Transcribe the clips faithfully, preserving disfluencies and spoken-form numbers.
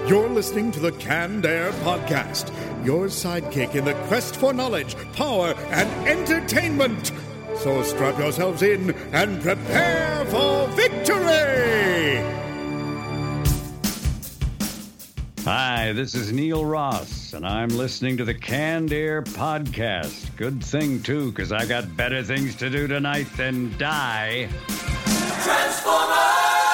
You're listening to the Canned Air Podcast, your sidekick in the quest for knowledge, power, and entertainment. So strap yourselves in and prepare for victory! Hi, this is Neil Ross, and I'm listening to the Canned Air Podcast. Good thing, too, because I got better things to do tonight than die. Transformers!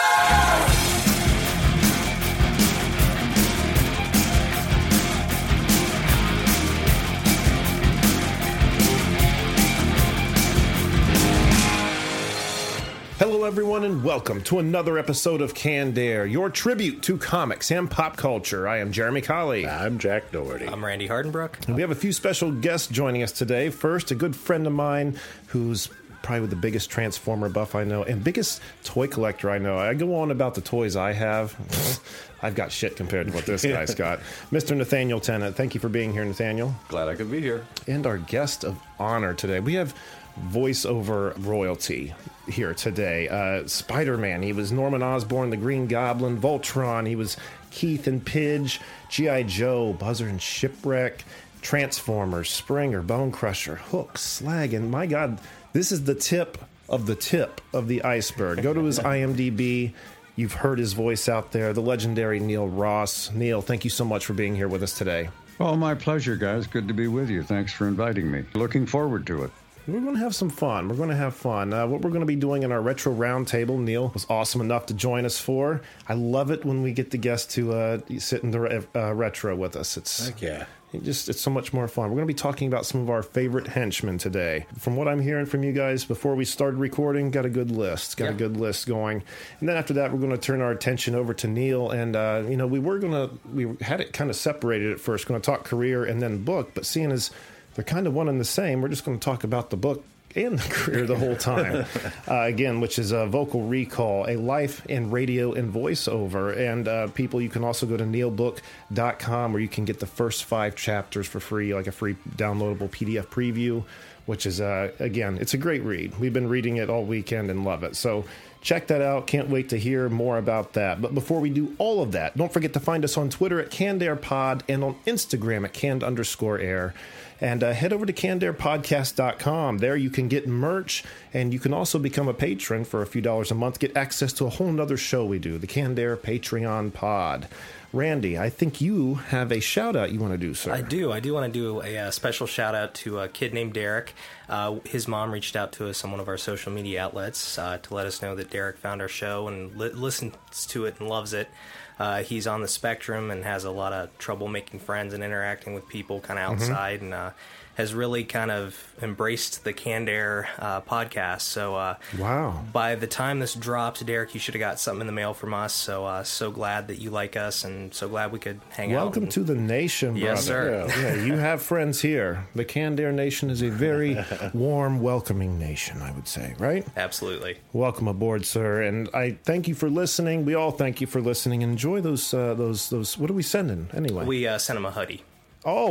Hello, everyone, and welcome to another episode of Canned Air, your tribute to comics and pop culture. I am Jeremy Colley. I'm Jack Doherty. I'm Randy Hardenbrook. And we have a few special guests joining us today. First, a good friend of mine who's probably the biggest Transformer buff I know and biggest toy collector I know. I go on about the toys I have. I've got shit compared to what this guy's got. Mister Nathaniel Tennant, thank you for being here, Nathaniel. Glad I could be here. And our guest of honor today. We have voiceover royalty here today. Uh, Spider-Man, he was Norman Osborn, the Green Goblin, Voltron, he was Keith and Pidge, G I. Joe, Buzzer and Shipwreck, Transformers, Springer, Bone Crusher, Hook, Slag, and my God, this is the tip of the tip of the iceberg. Go to his I M D B. You've heard his voice out there, the legendary Neil Ross. Neil, thank you so much for being here with us today. Oh, my pleasure, guys. Good to be with you. Thanks for inviting me. Looking forward to it. We're going to have some fun. We're going to have fun. Uh, what we're going to be doing in our retro roundtable, Neil was awesome enough to join us for. I love it when we get the guests to uh, sit in the re- uh, retro with us. It's Heck yeah. It just it's so much more fun. We're going to be talking about some of our favorite henchmen today. From what I'm hearing from you guys before we started recording, got a good list. Got yeah. a good list going. And then after that, we're going to turn our attention over to Neil. And, uh, you know, we were going to, we had it kind of separated at first, going to talk career and then book. But seeing as they're kind of one and the same, we're just going to talk about the book and the career the whole time. uh, again, which is a Vocal Recall, a life in radio and voiceover. And uh, people, you can also go to neil book dot com where you can get the first five chapters for free, like a free downloadable P D F preview, which is, uh, again, it's a great read. We've been reading it all weekend and love it. So check that out. Can't wait to hear more about that. But before we do all of that, don't forget to find us on Twitter at CannedAirPod and on Instagram at canned underscore air. And uh, head over to canned air podcast dot com. There you can get merch, and you can also become a patron for a few dollars a month, get access to a whole nother show we do, the Canned Air Patreon Pod. Randy, I think you have a shout-out you want to do, sir. I do. I do want to do a, a special shout-out to a kid named Derek. Uh, his mom reached out to us on one of our social media outlets uh, to let us know that Derek found our show and li- listens to it and loves it. Uh, he's on the spectrum and has a lot of trouble making friends and interacting with people kind of outside, mm-hmm. and uh, has really kind of embraced the Canned Air uh, podcast. So uh, wow. By the time this drops, Derek, you should have got something in the mail from us. So uh, so glad that you like us, and so glad we could hang Welcome out. Welcome to the nation, brother. Yes, sir. Yeah, yeah, you have friends here. The Canned Air Nation is a very warm, welcoming nation, I would say, right? Absolutely. Welcome aboard, sir. And I thank you for listening. We all thank you for listening. Enjoy those, uh, those, those. What are we sending anyway? We uh, sent him a hoodie. Oh,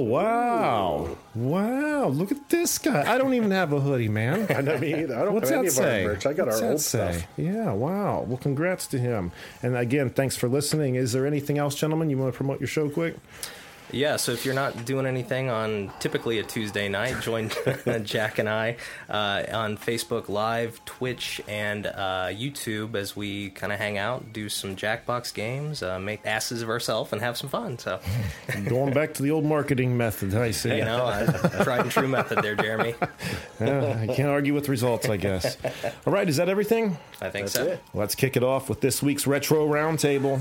wow. Ooh. Wow. Look at this guy. I don't even have a hoodie, man. I know me either. I don't What's have any that of say? our merch. I got What's our old say? stuff. Yeah, wow. Well, congrats to him. And again, thanks for listening. Is there anything else, gentlemen? You want to promote your show quick? Yeah, so if you're not doing anything on typically a Tuesday night, join Jack and I uh, on Facebook Live, Twitch, and uh, YouTube as we kind of hang out, do some Jackbox games, uh, make asses of ourselves, and have some fun. So, going back to the old marketing method, I see. You know, I, tried and true method there, Jeremy. Yeah, I can't argue with results, I guess. All right, is that everything? I think That's so. It. Let's kick it off with this week's Retro Roundtable.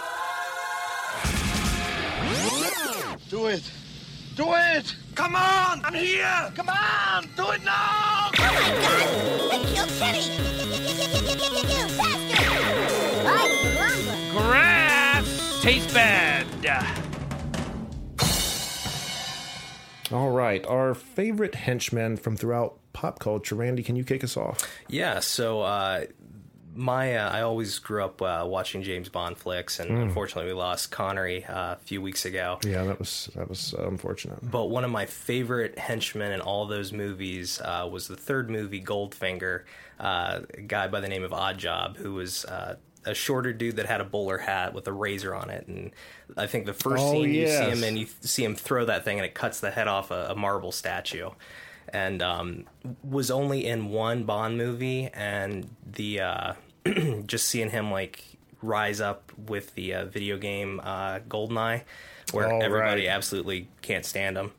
Do it! Do it! Come on! I'm here! Come on! Do it now! Oh my God! They killed Kenny! Faster! I lumber! Grass tastes bad! All right, our favorite henchmen from throughout pop culture. Randy, can you kick us off? Yeah, so uh, my uh, I always grew up uh, watching James Bond flicks, and mm. unfortunately we lost Connery uh, a few weeks ago. Yeah, that was that was uh, unfortunate. But one of my favorite henchmen in all those movies uh, was the third movie, Goldfinger, uh, a guy by the name of Oddjob, who was uh, a shorter dude that had a bowler hat with a razor on it, and I think the first Oh, scene you see yes. him in, you see him throw that thing, and it cuts the head off a, a marble statue, and um, was only in one Bond movie, and the uh, just seeing him like rise up with the uh, video game uh, GoldenEye, where Oh, everybody right. absolutely can't stand him.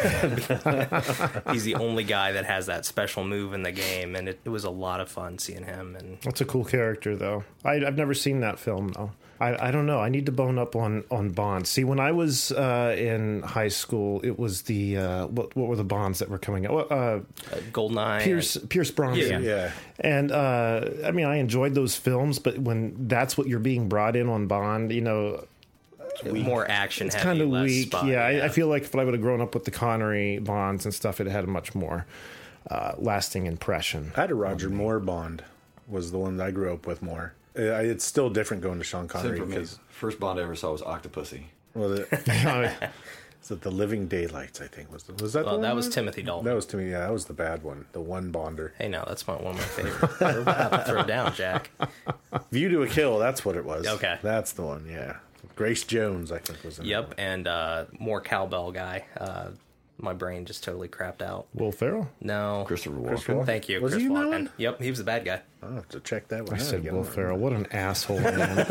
He's the only guy that has that special move in the game, and it, it was a lot of fun seeing him. And That's a cool character, though. I, I've never seen that film, though. I, I don't know. I need to bone up on, on Bond. See, when I was uh, in high school, it was the uh, what what were the Bonds that were coming out? Uh, uh, GoldenEye, Pierce Pierce Bronson. Yeah. Yeah. And uh, I mean, I enjoyed those films, but when that's what you're being brought in on Bond, you know, and more action it's heavy, kind of less weak. spy, yeah, I, I feel like if I would have grown up with the Connery Bonds and stuff, it had a much more uh, lasting impression. I had a Roger Moore Bond was the one that I grew up with more. Uh, It's still different going to Sean Same Connery for me. because First Bond I ever saw was Octopussy. well, the, is it the Living Daylights? I think was the, was that. Well, the that one? was Timothy Dalton. That was to me. Yeah, that was the bad one. The one Bonder. Hey, no, that's my, one of my favorites. We're about to throw down, Jack. View to a Kill. That's what it was. Okay. That's the one. Yeah. Grace Jones, I think, was in Yep, that and uh, more cowbell guy. Uh, my brain just totally crapped out. Will Ferrell? No. Christopher Walken. Christopher Walken. Thank you, Was Chris he in that Walken. one? Yep, he was the bad guy. I'll have to check that one I out said again. Will Ferrell. What an asshole, man.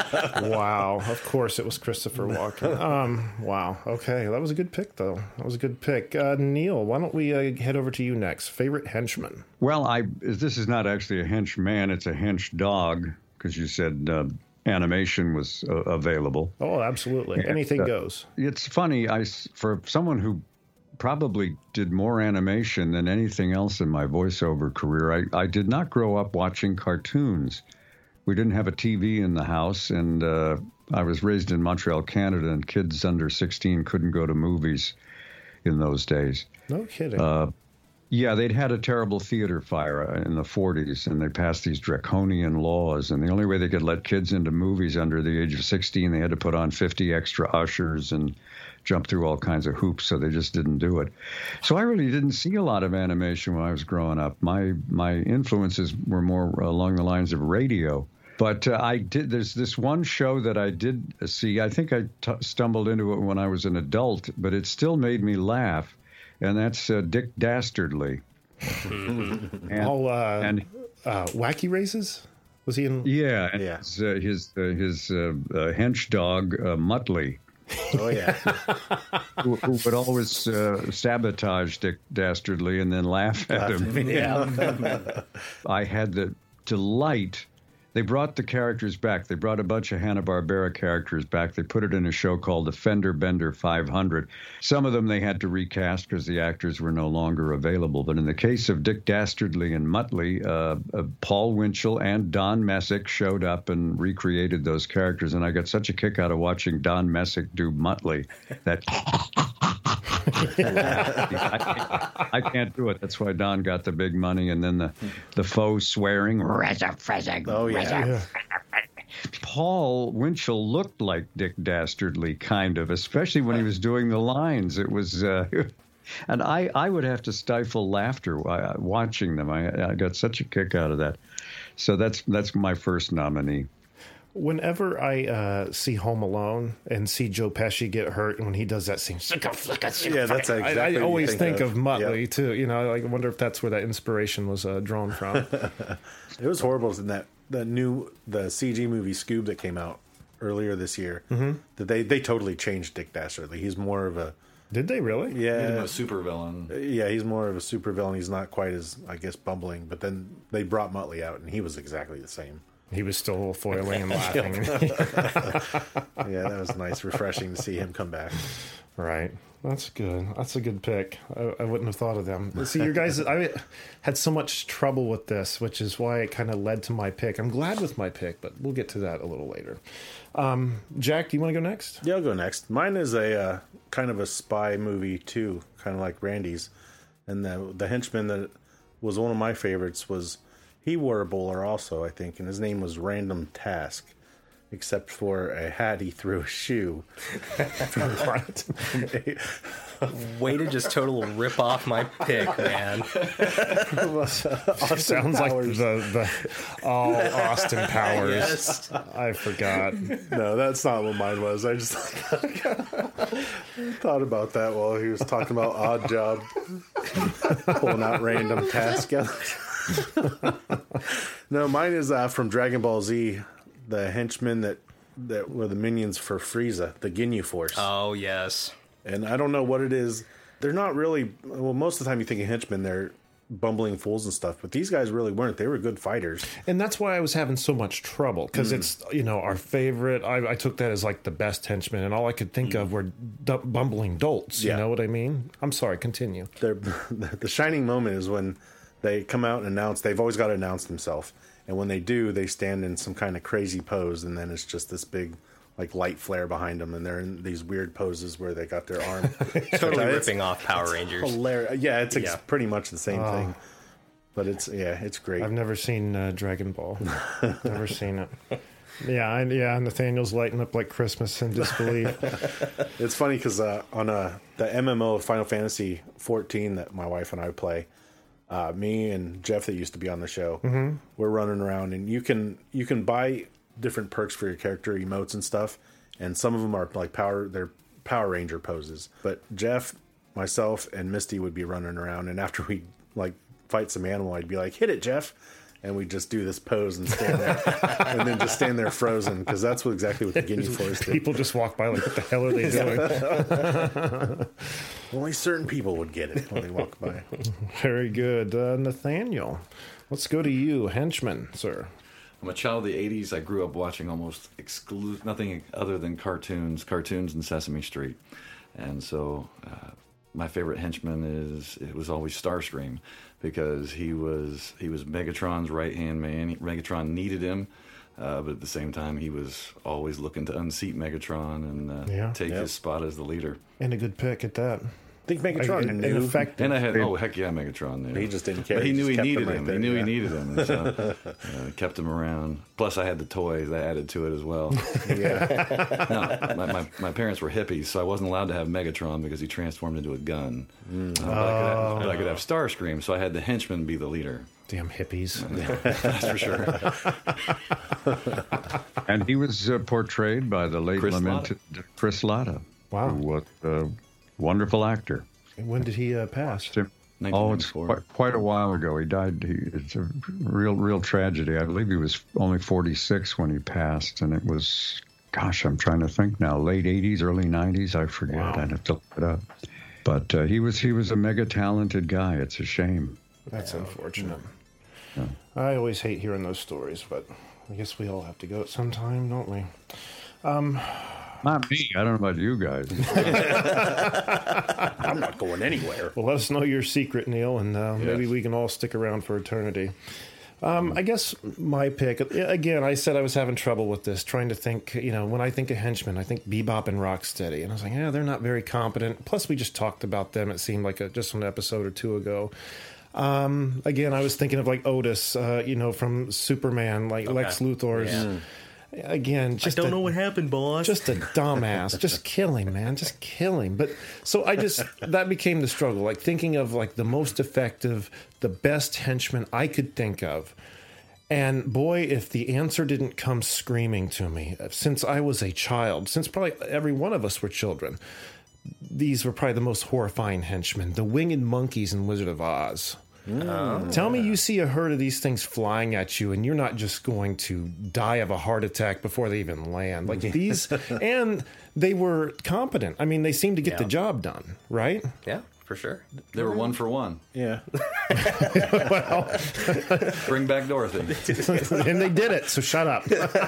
Wow. Of course it was Christopher Walken. Um, wow. Okay. That was a good pick, though. That was a good pick. Uh, Neil, why don't we uh, head over to you next? Favorite henchman? Well, I this is not actually a henchman; it's a hench dog, because you said uh, animation was uh, available. Oh, absolutely. Anything uh, goes. It's funny, I s- for someone who probably did more animation than anything else in my voiceover career, I, I did not grow up watching cartoons. We didn't have a T V in the house, and uh, I was raised in Montreal, Canada, and kids under sixteen couldn't go to movies in those days. No kidding. Uh, Yeah, they'd had a terrible theater fire in the forties, and they passed these draconian laws. And the only way they could let kids into movies under the age of sixteen, they had to put on fifty extra ushers and jump through all kinds of hoops, so they just didn't do it. So I really didn't see a lot of animation when I was growing up. My my influences were more along the lines of radio. But uh, I did. There's this one show that I did see. I think I t- stumbled into it when I was an adult, but it still made me laugh. And that's uh, Dick Dastardly. and, All uh, and uh, Wacky Races? Was he in? yeah, and Yeah. his uh, his, uh, his uh, uh, hench dog uh, Muttley, Oh, yeah. who, who would always uh, sabotage Dick Dastardly and then laugh at him. yeah. I had the delight. They brought the characters back. They brought a bunch of Hanna-Barbera characters back. They put it in a show called The Fender Bender five hundred. Some of them they had to recast because the actors were no longer available. But in the case of Dick Dastardly and Muttley, uh, uh, Paul Winchell and Don Messick showed up and recreated those characters. And I got such a kick out of watching Don Messick do Muttley that I, can't, I can't do it. That's why Don got the big money. And then the, the faux swearing. Oh, yeah. Yeah. Paul Winchell looked like Dick Dastardly, kind of, especially when he was doing the lines. It was, uh, and I, I would have to stifle laughter uh, watching them. I, I got such a kick out of that. So that's that's my first nominee. Whenever I uh, see Home Alone and see Joe Pesci get hurt, and when he does that scene, Yeah, that's exactly I, I what you always think think of, of. Muttley Yep. too. You know, like, I wonder if that's where that inspiration was uh, drawn from. It was horrible in that the new the C G movie Scoob that came out earlier this year. Mm-hmm. That they they totally changed Dick Dastardly. He's more of a Did they really? Made him yeah a supervillain. yeah he's more of a supervillain. He's not quite as I guess bumbling. But then they brought Muttley out and he was exactly the same. He was still foiling and laughing. Yeah, that was nice, refreshing to see him come back. Right. That's good. That's a good pick. I, I wouldn't have thought of them. See, you guys, I had so much trouble with this, which is why it kind of led to my pick. I'm glad with my pick, but we'll get to that a little later. Um, Jack, do you want to go next? Yeah, I'll go next. Mine is a uh, kind of a spy movie too, kind of like Randy's. And the the henchman that was one of my favorites was he wore a bowler also, I think, and his name was Random Task. except for a hat he threw a shoe. Right. Way to just total rip off my pick, man. Sounds like the, the all Austin Powers. Yes. I forgot. No, that's not what mine was. I just thought about that while he was talking about Odd Job. Pulling out random task. No, mine is uh, from Dragon Ball Z, the henchmen that, that were the minions for Frieza, the Ginyu Force. Oh, yes. And I don't know what it is. They're not really... Well, most of the time you think of henchmen, they're bumbling fools and stuff. But these guys really weren't. They were good fighters. And that's why I was having so much trouble. Because mm. it's, you know, our favorite... I, I took that as, like, the best henchmen. And all I could think mm. of were d- bumbling dolts. You yeah. know what I mean? I'm sorry. Continue. They're, the shining moment is when they come out and announce... They've always got to announce themselves. And when they do, they stand in some kind of crazy pose. And then it's just this big... like light flare behind them, and they're in these weird poses where they got their arm totally ripping off Power Rangers. Hilarious. Yeah, it's ex- yeah. pretty much the same oh. thing. But it's yeah, it's great. I've never seen uh, Dragon Ball. Never seen it. Yeah, I, yeah. Nathaniel's lighting up like Christmas in disbelief. It's funny because uh, on uh, the M M O of Final Fantasy fourteen that my wife and I play, uh, me and Jeff that used to be on the show, mm-hmm. we're running around, and you can you can buy different perks for your character, emotes and stuff, and some of them are like power they're Power Ranger poses. But Jeff, myself, and Misty would be running around, and after we like fight some animal, I'd be like, hit it, Jeff, and we'd just do this pose and stand there and then just stand there frozen, because that's what exactly what the Ginyu Force did. People just walk by like, what the hell are they doing? Only certain people would get it when they walk by. Very good. uh, Nathaniel, let's go to you, henchman, sir. I'm a child of the eighties. I grew up watching almost exclu- nothing other than cartoons, cartoons and Sesame Street. And so uh, my favorite henchman is, it was always Starscream, because he was he was Megatron's right-hand man. Megatron needed him, uh, but at the same time, he was always looking to unseat Megatron and uh, yeah, take yep. his spot as the leader. And a good pick at that. I think Megatron I, knew. In fact, and I had, oh, heck yeah, Megatron knew. He just didn't care. But he, he knew he needed him. Right him. there, he knew yeah. he needed him. And so uh, kept him around. Plus, I had the toys. That added to it as well. Yeah. Now, my, my, my parents were hippies, so I wasn't allowed to have Megatron because he transformed into a gun. Mm. Uh, but, I could have, but I could have Starscream, so I had the henchman be the leader. Damn hippies. That's for sure. And he was uh, portrayed by the late Chris lamented Latta. Chris Latta. Wow. Who was a wonderful actor. And when did he uh, pass? Oh, it's quite, quite a while ago. He died. He, it's a real, real tragedy. I believe he was only forty-six when he passed, and it was, gosh, I'm trying to think now, late eighties, early nineties. I forget. Wow. I'd have to look it up. But uh, he was he was a mega talented guy. It's a shame. That's yeah. unfortunate. Yeah. I always hate hearing those stories, but I guess we all have to go at some time, don't we? Um, Not me. I don't know about you guys. I'm not going anywhere. Well, let us know your secret, Neil, and uh, yes. maybe we can all stick around for eternity. Um, I guess my pick, again, I said I was having trouble with this, trying to think, you know, when I think of henchmen, I think Bebop and Rocksteady. And I was like, yeah, they're not very competent. Plus, we just talked about them, it seemed like a, just an episode or two ago. Um, again, I was thinking of like Otis, uh, you know, from Superman, like okay. Lex Luthor's. Yeah. Again, just I don't a, know what happened, boss. Just a dumbass. Just kill him, man. Just kill him. But so I just, that became the struggle. Like thinking of like the most effective, the best henchman I could think of. And boy, if the answer didn't come screaming to me, since I was a child, since probably every one of us were children, these were probably the most horrifying henchmen. The winged monkeys in Wizard of Oz. Mm. Tell me you see a herd of these things flying at you and you're not just going to die of a heart attack before they even land. Like these, and they were competent. I mean, they seemed to get yeah. the job done, right? Yeah, for sure. They were one for one. Yeah. Well, bring back Dorothy. And they did it, so shut up.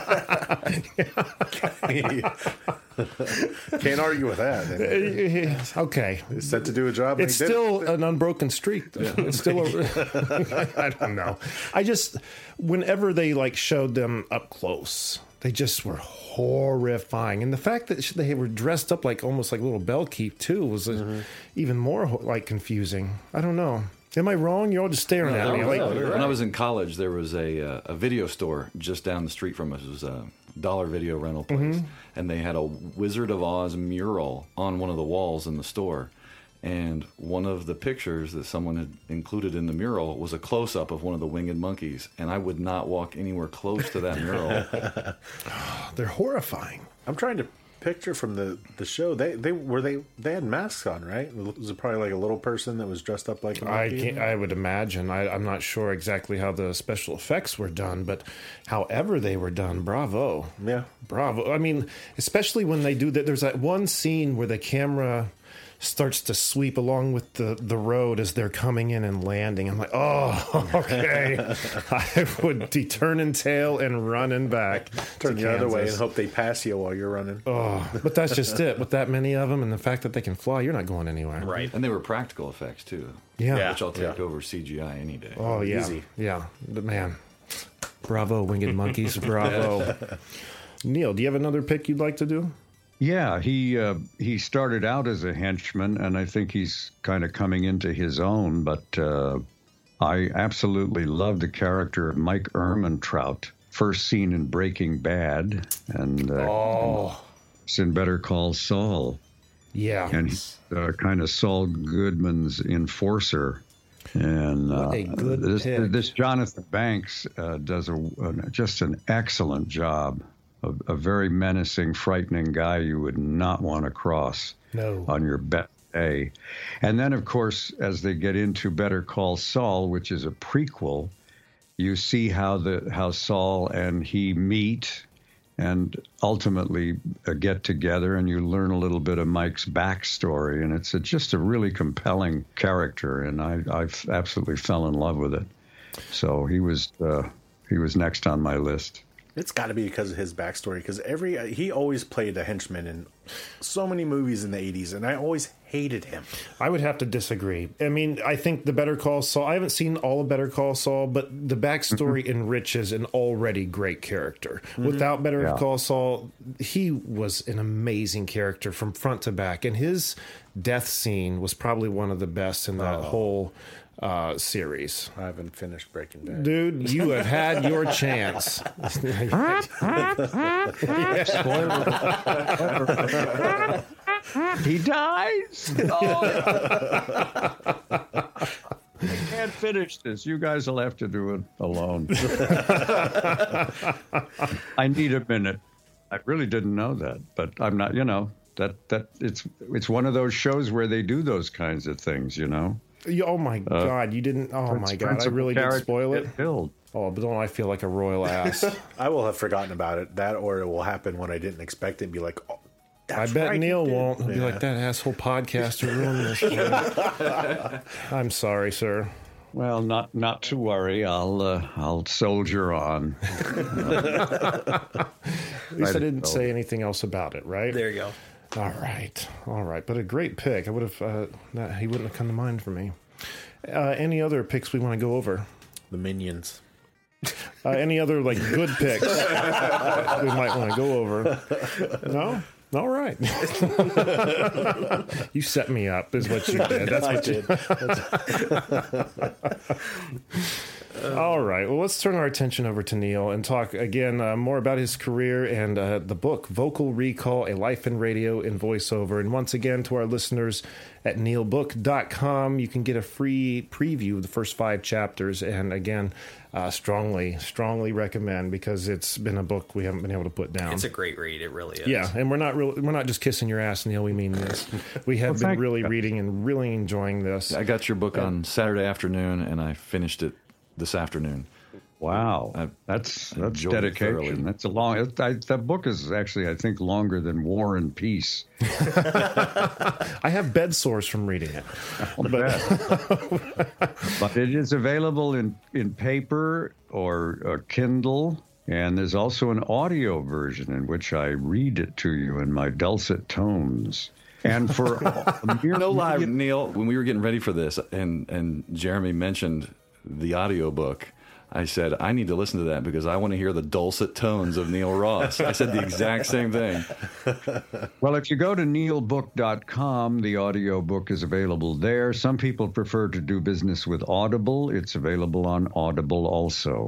Can't argue with that. Okay. It's set to do a job. It's still an unbroken streak. Yeah. It's still a, I don't know. I just, whenever they like showed them up close, they just were horrifying. And the fact that they were dressed up like almost like little Bellkeep too was mm-hmm. even more like confusing. I don't know. Am I wrong? You're all just staring no, at me. No, like, no, when I was in college, there was a uh, a video store just down the street from us. It was uh, dollar video rental place, Mm-hmm. and they had a Wizard of Oz mural on one of the walls in the store. And one of the pictures that someone had included in the mural was a close-up of one of the winged monkeys, and I would not walk anywhere close to that mural. They're horrifying. I'm trying to picture from the, the show. They they were they they had masks on, right? Was it probably like a little person that was dressed up like a I monkey? can't, I would imagine. I, I'm not sure exactly how the special effects were done, but however they were done, bravo. Yeah. Bravo. I mean, especially when they do that. There's that one scene where the camera starts to sweep along with the, the road as they're coming in and landing. I'm like, oh, okay. I would be turning tail and running back. Turn to the other way Kansas. and hope they pass you while you're running. Oh, but that's just it. With that many of them and the fact that they can fly, you're not going anywhere. Right. And they were practical effects, too. Yeah. Which I'll take Yeah. over C G I any day. Oh, yeah. Easy. Yeah. But man, bravo, Winged Monkeys. Bravo. Neil, do you have another pick you'd like to do? Yeah, he uh, he started out as a henchman, and I think he's kind of coming into his own. But uh, I absolutely love the character of Mike Ehrmantraut, first seen in Breaking Bad, and uh, Oh. it's in Better Call Saul, Yeah. and he's uh, kind of Saul Goodman's enforcer. And uh, What a good this, pick. this Jonathan Banks uh, does a, a just an excellent job. A, a very menacing, frightening guy you would not want to cross No. on your best day. And then, of course, as they get into Better Call Saul, which is a prequel, you see how the how Saul and he meet and ultimately uh, get together, and you learn a little bit of Mike's backstory. And it's a, just a really compelling character, and I I absolutely fell in love with it. So he was uh, he was next on my list. It's got to be because of his backstory. Because every he always played a henchman in so many movies in the eighties, and I always hated him. I would have to disagree. I mean, I think the Better Call Saul, I haven't seen all of Better Call Saul, but the backstory enriches an already great character. Without Better Yeah. Call Saul, he was an amazing character from front to back. And his death scene was probably one of the best in that whole uh, series. I haven't finished Breaking Bad. Dude, you have had your chance. He dies. Oh. I can't finish this. You guys will have to do it alone. I need a minute. I really didn't know that, but I'm not. You know that that it's it's one of those shows where they do those kinds of things. You know. You- oh my God, you didn't. Oh my God, I Principal really did character spoil it. get killed. Oh, but don't I feel like a royal ass? I will have forgotten about it. That or it will happen when I didn't expect it and be like, oh, I that's bet right, Neil he did. won't. He'll be Yeah. like, that asshole podcaster ruined this for me. I'm sorry, sir. Well, not not to worry. I'll uh, I'll soldier on. At least I didn't so. say anything else about it, right? There you go. All right. All right. But a great pick. I would have, uh, not, he wouldn't have come to mind for me. Uh, any other picks we want to go over? The Minions. Uh, any other, like, good picks we might want to go over? No? All right. You set me up, is what you did. That's I what you did. All right. Well, let's turn our attention over to Neil and talk again uh, more about his career and uh, the book, Vocal Recall, A Life in Radio and Voiceover. And once again, to our listeners at neil book dot com, you can get a free preview of the first five chapters. And again, uh, strongly, strongly recommend, because it's been a book we haven't been able to put down. It's a great read. It really is. Yeah, and we're not real, we're not just kissing your ass, Neil. We mean this. We have Well, been thank really you. reading and really enjoying this. I got your book on Saturday afternoon, and I finished it this afternoon. Wow, I- that's I that's enjoyed it dedication. thoroughly. That's a long. It, I, that book is actually, I think, longer than War and Peace. I have bed sores from reading it. But, but it is available in in paper or, or Kindle, and there's also an audio version in which I read it to you in my dulcet tones. And for a mere No lie, Neil, when we were getting ready for this, and, and Jeremy mentioned the audiobook, I said, I need to listen to that because I want to hear the dulcet tones of Neil Ross. I said the exact same thing. Well, if you go to neil book dot com, the audio book is available there. Some people prefer to do business with Audible. It's available on Audible also.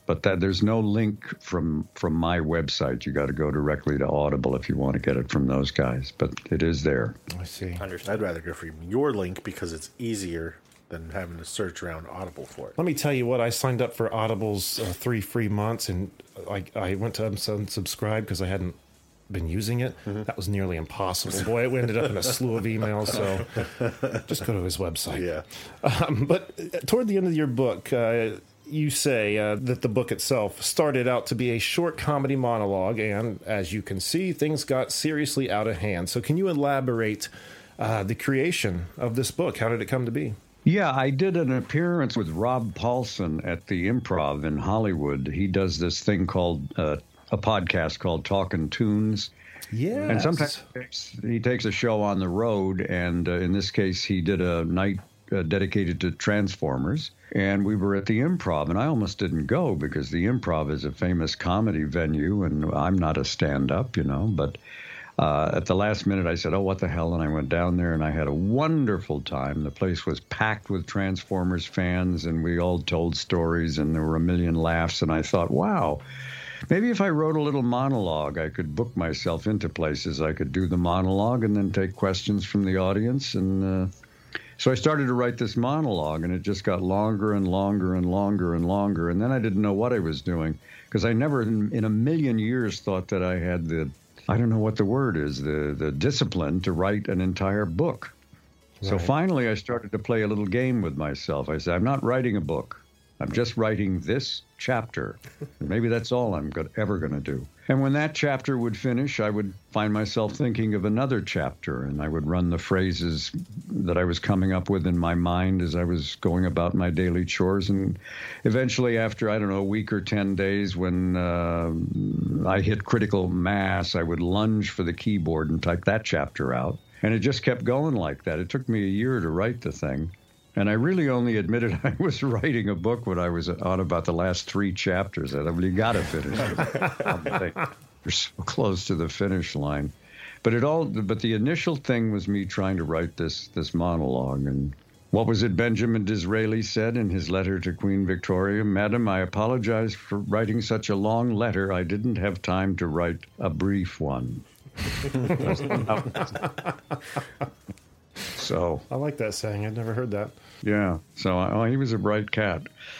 But that there's no link from from my website. You got to go directly to Audible if you want to get it from those guys. But it is there. I see. I'd rather go for your link because it's easier than having to search around Audible for it. Let me tell you what, I signed up for Audible's uh, three free months, and I, I went to unsubscribe because I hadn't been using it. Mm-hmm. That was nearly impossible. Boy, it ended up in a slew of emails, so just go to his website. Yeah. Um, but toward the end of your book, uh, you say uh, that the book itself started out to be a short comedy monologue, and as you can see, things got seriously out of hand. So can you elaborate uh, the creation of this book? How did it come to be? Yeah, I did an appearance with Rob Paulson at the Improv in Hollywood. He does this thing called uh, a podcast called Talkin' Tunes. Yeah. And sometimes he takes a show on the road, and uh, in this case, he did a night uh, dedicated to Transformers. And we were at the Improv, and I almost didn't go because the Improv is a famous comedy venue, and I'm not a stand-up, you know, but... Uh, at the last minute, I said, oh, what the hell? And I went down there, and I had a wonderful time. The place was packed with Transformers fans, and we all told stories, and there were a million laughs. And I thought, wow, maybe if I wrote a little monologue, I could book myself into places. I could do the monologue and then take questions from the audience. And uh, so I started to write this monologue, and it just got longer and longer and longer and longer. And then I didn't know what I was doing because I never in, in a million years thought that I had the I don't know what the word is, the, the discipline to write an entire book. Right. So finally I started to play a little game with myself. I said, I'm not writing a book. I'm just writing this chapter. And maybe that's all I'm go- ever going to do. And when that chapter would finish, I would find myself thinking of another chapter, and I would run the phrases that I was coming up with in my mind as I was going about my daily chores. And eventually, after, I don't know, a week or ten days, when uh, I hit critical mass, I would lunge for the keyboard and type that chapter out. And it just kept going like that. It took me a year to write the thing. And I really only admitted I was writing a book when I was on about the last three chapters. I thought, well, you got to finish it. You're so close to the finish line. But it all. But the initial thing was me trying to write this this monologue. And what was it Benjamin Disraeli said in his letter to Queen Victoria? Madam, I apologize for writing such a long letter. I didn't have time to write a brief one. So I like that saying. I'd never heard that. Yeah. So oh, he was a bright cat.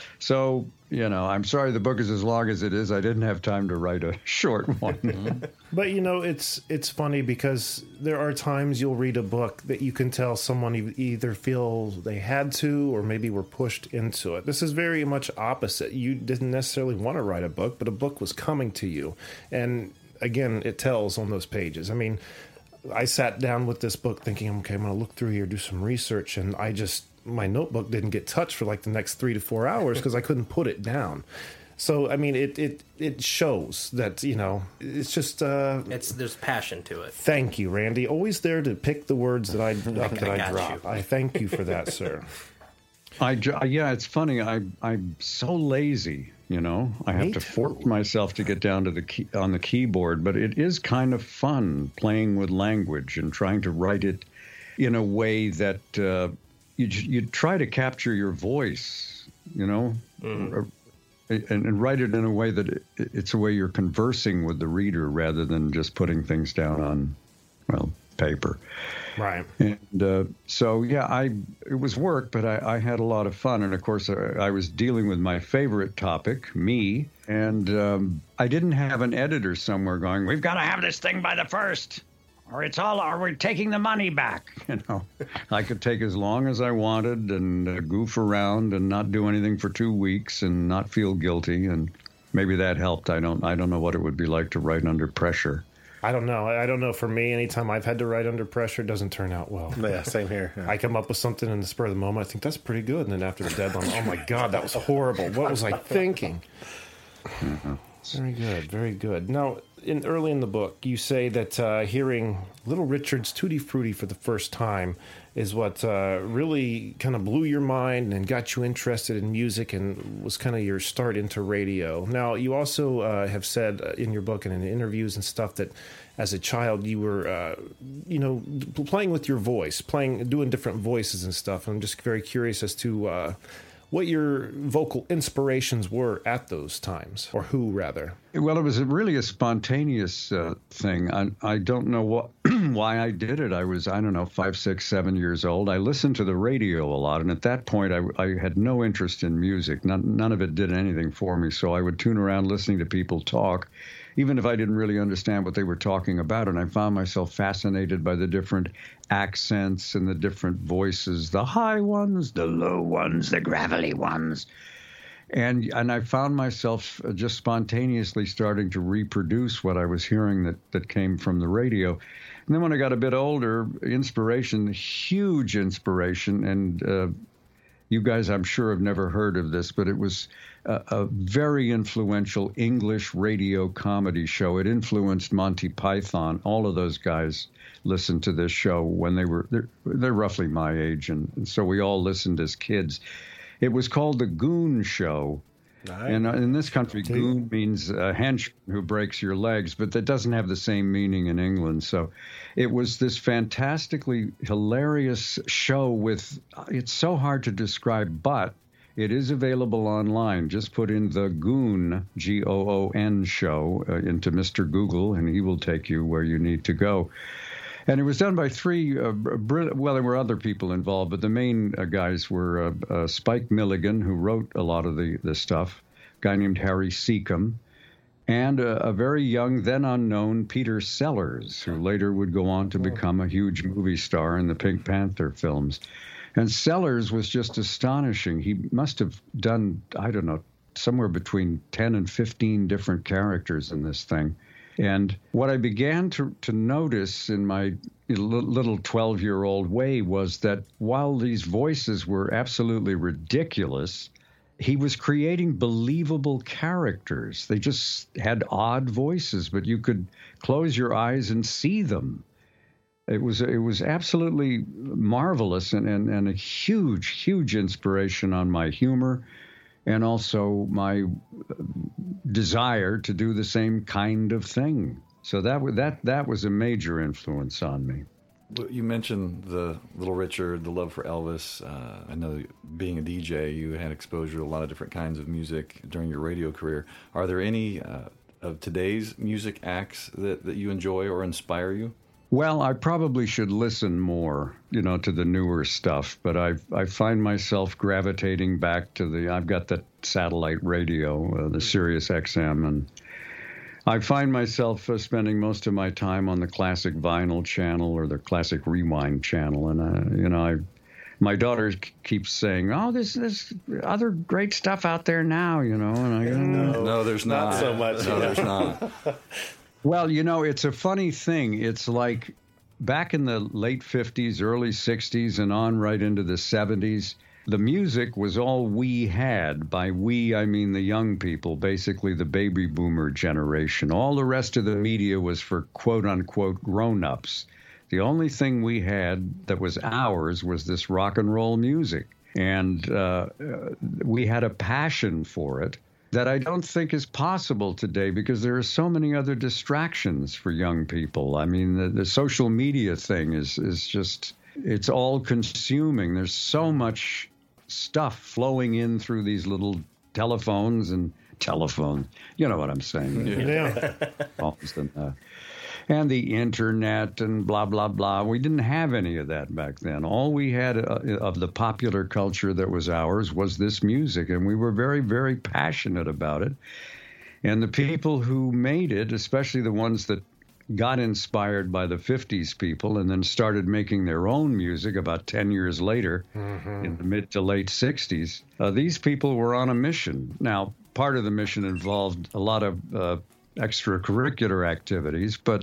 So, you know, I'm sorry the book is as long as it is. I didn't have time to write a short one. But, you know, it's it's funny because there are times you'll read a book that you can tell someone either feel they had to or maybe were pushed into it. This is very much opposite. You didn't necessarily want to write a book, but a book was coming to you. And, again, it tells on those pages. I mean, I sat down with this book thinking, okay, I'm going to look through here, do some research, and I just, my notebook didn't get touched for like the next three to four hours because I couldn't put it down. So, I mean, it, it, it shows that, you know, it's just... Uh, it's there's passion to it. Thank you, Randy. Always there to pick the words that I, that I, I drop. You. I thank you for that, sir. I, yeah, it's funny. I, I'm so lazy. You know, I have Me to too. force myself to get down to the key, on the keyboard, but it is kind of fun playing with language and trying to write it in a way that uh, you you try to capture your voice, you know, mm. and, and write it in a way that it, it's a way you're conversing with the reader rather than just putting things down on, well, paper. Right. And uh, so, yeah, I it was work, but I, I had a lot of fun. And, of course, I, I was dealing with my favorite topic, me. And um, I didn't have an editor somewhere going, we've got to have this thing by the first, or it's all, or we're taking the money back. You know, I could take as long as I wanted and uh, goof around and not do anything for two weeks and not feel guilty. And maybe that helped. I don't I don't know what it would be like to write under pressure. I don't know. I don't know. For me, anytime I've had to write under pressure, it doesn't turn out well. Yeah, same here. Yeah. I come up with something in the spur of the moment. I think that's pretty good. And then after the deadline, oh, my God, that was horrible. What was I thinking? Mm-hmm. Very good. Very good. Now, in early in the book, you say that uh, hearing Little Richard's Tutti Frutti for the first time is what uh, really kind of blew your mind and got you interested in music and was kind of your start into radio. Now, you also uh, have said in your book and in interviews and stuff that as a child you were, uh, you know, playing with your voice, playing, doing different voices and stuff. I'm just very curious as to uh, what your vocal inspirations were at those times, or who rather. Well, it was really a spontaneous uh, thing. I, I don't know what why I did it. I was, I don't know, five, six, seven years old. I listened to the radio a lot, and at that point, I, I had no interest in music. None, none of it did anything for me, so I would tune around listening to people talk, even if I didn't really understand what they were talking about. And I found myself fascinated by the different accents and the different voices, the high ones, the low ones, the gravelly ones. And and I found myself just spontaneously starting to reproduce what I was hearing that, that came from the radio. And then when I got a bit older, inspiration, huge inspiration, and uh, you guys, I'm sure, have never heard of this, but it was a, a very influential English radio comedy show. It influenced Monty Python. All of those guys listened to this show when they were, they're, they're roughly my age, and, and so we all listened as kids. It was called The Goon Show. Nice. And in this country, goon means a henchman who breaks your legs, but that doesn't have the same meaning in England. So it was this fantastically hilarious show with, it's so hard to describe, but it is available online. Just put in The Goon, G O O N show, uh, into Mister Google, and he will take you where you need to go. And it was done by three, uh, br- well, there were other people involved, but the main uh, guys were uh, uh, Spike Milligan, who wrote a lot of the, the stuff, a guy named Harry Seacombe, and a, a very young, then unknown Peter Sellers, who later would go on to become a huge movie star in the Pink Panther films. And Sellers was just astonishing. He must have done, I don't know, somewhere between ten and fifteen different characters in this thing. And what I began to, to notice in my little twelve-year-old way was that while these voices were absolutely ridiculous, he was creating believable characters. They just had odd voices, but you could close your eyes and see them. It was it was absolutely marvelous and, and, and a huge, huge inspiration on my humor and also my desire to do the same kind of thing. So that that that was a major influence on me. You mentioned the Little Richard, the love for Elvis. Uh, I know being a D J, you had exposure to a lot of different kinds of music during your radio career. Are there any uh, of today's music acts that, that you enjoy or inspire you? Well, I probably should listen more, you know, to the newer stuff, but I I find myself gravitating back to the, I've got the satellite radio, uh, the Sirius X M, and I find myself uh, spending most of my time on the classic vinyl channel or the classic rewind channel, and, uh, you know, I my daughter keeps saying, oh, there's, there's other great stuff out there now, you know, and I go, no, no, there's not. Not so much. No, there's not. Well, you know, it's a funny thing. It's like back in the late fifties, early sixties, and on right into the seventies, the music was all we had. By we, I mean the young people, basically the baby boomer generation. All the rest of the media was for quote-unquote grown-ups. The only thing we had that was ours was this rock and roll music. And uh, we had a passion for it that I don't think is possible today because there are so many other distractions for young people. I mean, the, the social media thing is is just, it's all consuming. There's so much stuff flowing in through these little telephones and telephones. You know what I'm saying? Yeah. uh, and the internet and blah, blah, blah. We didn't have any of that back then. All we had uh, of the popular culture that was ours was this music, and we were very, very passionate about it. And the people who made it, especially the ones that got inspired by the fifties people and then started making their own music about ten years later, mm-hmm. in the mid to late sixties, uh, these people were on a mission. Now, part of the mission involved a lot of uh, extracurricular activities, but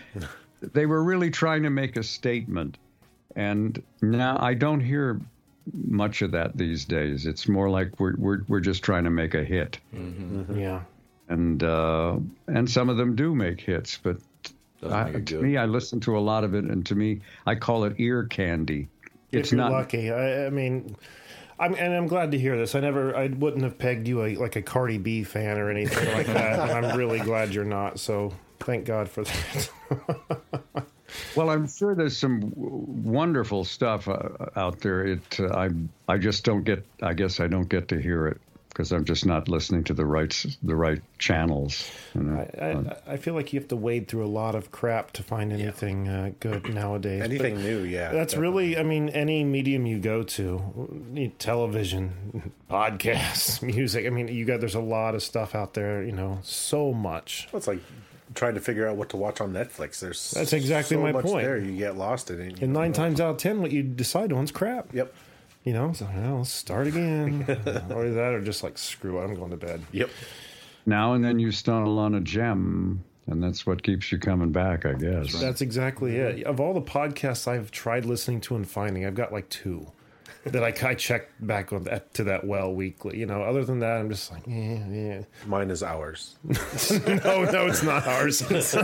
they were really trying to make a statement. And now I don't hear much of that these days. It's more like we're we're we're just trying to make a hit. Mm-hmm. Yeah. And uh, and some of them do make hits, but I, to me, I listen to a lot of it, and to me, I call it ear candy. It's if you're not lucky. I, I mean, I'm, and I'm glad to hear this. I never, I wouldn't have pegged you a, like a Cardi B fan or anything like that. And I'm really glad you're not. So thank God for that. Well, I'm sure there's some w- wonderful stuff uh, out there. It uh, I I just don't get. I guess I don't get to hear it because I'm just not listening to the right s- the right channels. You know? I, I, I feel like you have to wade through a lot of crap to find anything uh, good nowadays. Anything But new, yeah. That's definitely. really, I mean, any medium you go to, television, podcasts, music. I mean, you got there's a lot of stuff out there. You know, so much. Well, it's like trying to figure out what to watch on Netflix. There's That's exactly so my much point. there. You get lost in it. And nine times out of ten, what you decide on's crap. Yep. You know, so well, let's start again, or that, or just like screw it, I'm going to bed. Yep. Now and then you stumble on a gem, and that's what keeps you coming back, I guess. That's exactly it. Of all the podcasts I've tried listening to and finding, I've got like two that I, I check back on that, to that well weekly. You know, other than that, I'm just like, yeah, yeah. Mine is ours. no, no, it's not ours.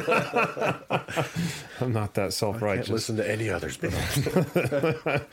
I'm not that self-righteous. Can't listen to any others but ours.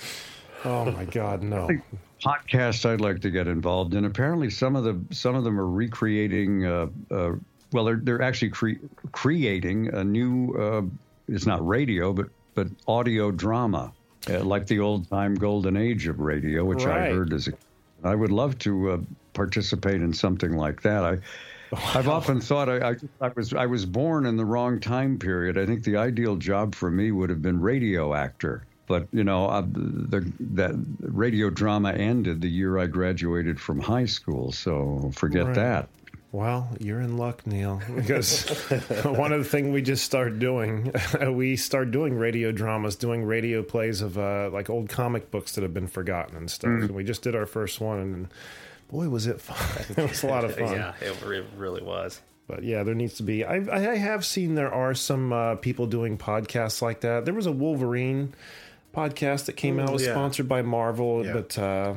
Oh my God, no. Podcasts I'd like to get involved in. Apparently, some of the some of them are recreating. Uh, uh, well, they're they're actually cre- creating a new. Uh, it's not radio, but but audio drama, uh, like the old time golden age of radio, which Right. I heard as a. I would love to uh, participate in something like that. I. I've often thought I, I, I was I was born in the wrong time period. I think the ideal job for me would have been radio actor. But, you know, uh, the, that radio drama ended the year I graduated from high school, so forget Right. that. Well, you're in luck, Neil, because one of the things we just started doing, we started doing radio dramas, doing radio plays of uh, like old comic books that have been forgotten and stuff. Mm. And we just did our first one, and boy, was it fun. It was a lot of fun. Yeah, it, re- really was. But yeah, there needs to be. I, I have seen there are some uh, people doing podcasts like that. There was a Wolverine podcast that came Ooh, out, was yeah. sponsored by Marvel, Yeah. but uh,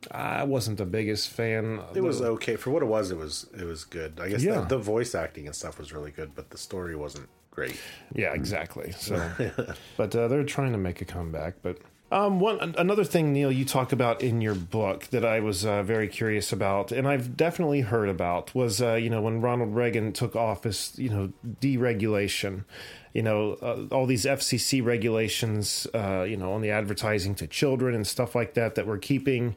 I wasn't the biggest fan. It was okay for what it was. It was it was good. I guess Yeah. the, the voice acting and stuff was really good, but the story wasn't great. Yeah, exactly. So, but uh, they're trying to make a comeback. But um, one an- another thing, Neil, you talk about in your book that I was uh, very curious about, and I've definitely heard about, was uh, you know when Ronald Reagan took office, you know, deregulation. You know, uh, all these F C C regulations, uh, you know, on the advertising to children and stuff like that, that were keeping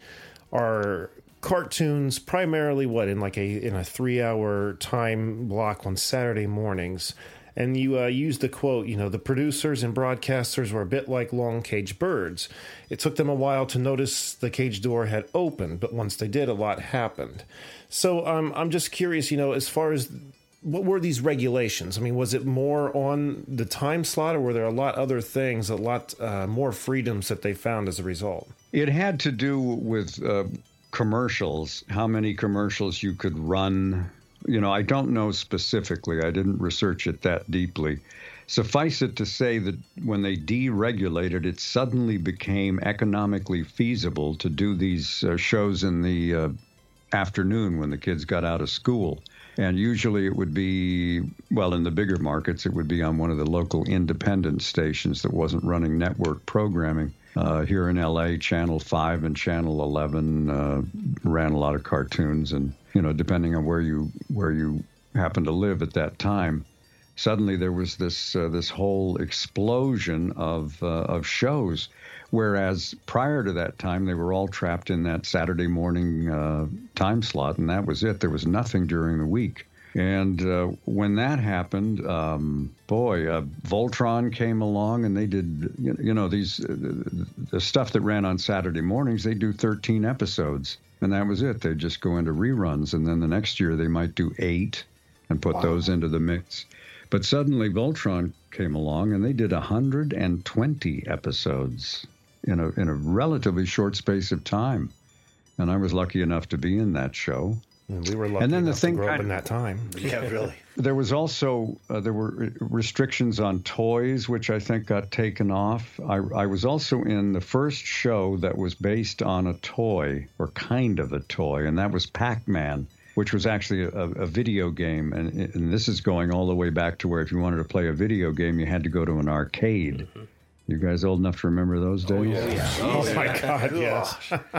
our cartoons primarily what in like a in a three hour time block on Saturday mornings. And you uh, used the quote, you know, the producers and broadcasters were a bit like long cage birds. It took them a while to notice the cage door had opened, but once they did, a lot happened. So um, I'm just curious, you know, as far as what were these regulations? I mean, was it more on the time slot, or were there a lot other things, a lot uh, more freedoms that they found as a result? It had to do with uh, commercials, how many commercials you could run. You know, I don't know specifically. I didn't research it that deeply. Suffice it to say that when they deregulated, it suddenly became economically feasible to do these uh, shows in the uh, afternoon when the kids got out of school. And usually it would be, well, in the bigger markets, it would be on one of the local independent stations that wasn't running network programming. Uh, here in L A, Channel five and Channel eleven uh, ran a lot of cartoons. And, you know, depending on where you where you happen to live at that time, suddenly there was this uh, this whole explosion of uh, of shows. Whereas prior to that time, they were all trapped in that Saturday morning uh, time slot, and that was it. There was nothing during the week. And uh, when that happened, um, boy, uh, Voltron came along, and they did, you know, these uh, the stuff that ran on Saturday mornings. They do thirteen episodes, and that was it. They'd just go into reruns, and then the next year they might do eight and put wow. those into the mix. But suddenly Voltron came along, and they did one hundred twenty episodes in a in a relatively short space of time. And I was lucky enough to be in that show. And we were lucky and then enough the thing to grow up I, in that time. Yeah, really. There was also, uh, there were restrictions on toys, which I think got taken off. I, I was also in the first show that was based on a toy, or kind of a toy, and that was Pac-Man, which was actually a, a video game. And, and this is going all the way back to where if you wanted to play a video game, you had to go to an arcade. Mm-hmm. You guys old enough to remember those days? Oh, yeah. Oh, oh my God, yes.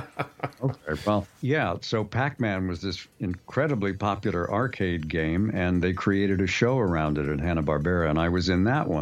Okay, well, yeah, so Pac-Man was this incredibly popular arcade game, and they created a show around it at Hanna-Barbera, and I was in that one.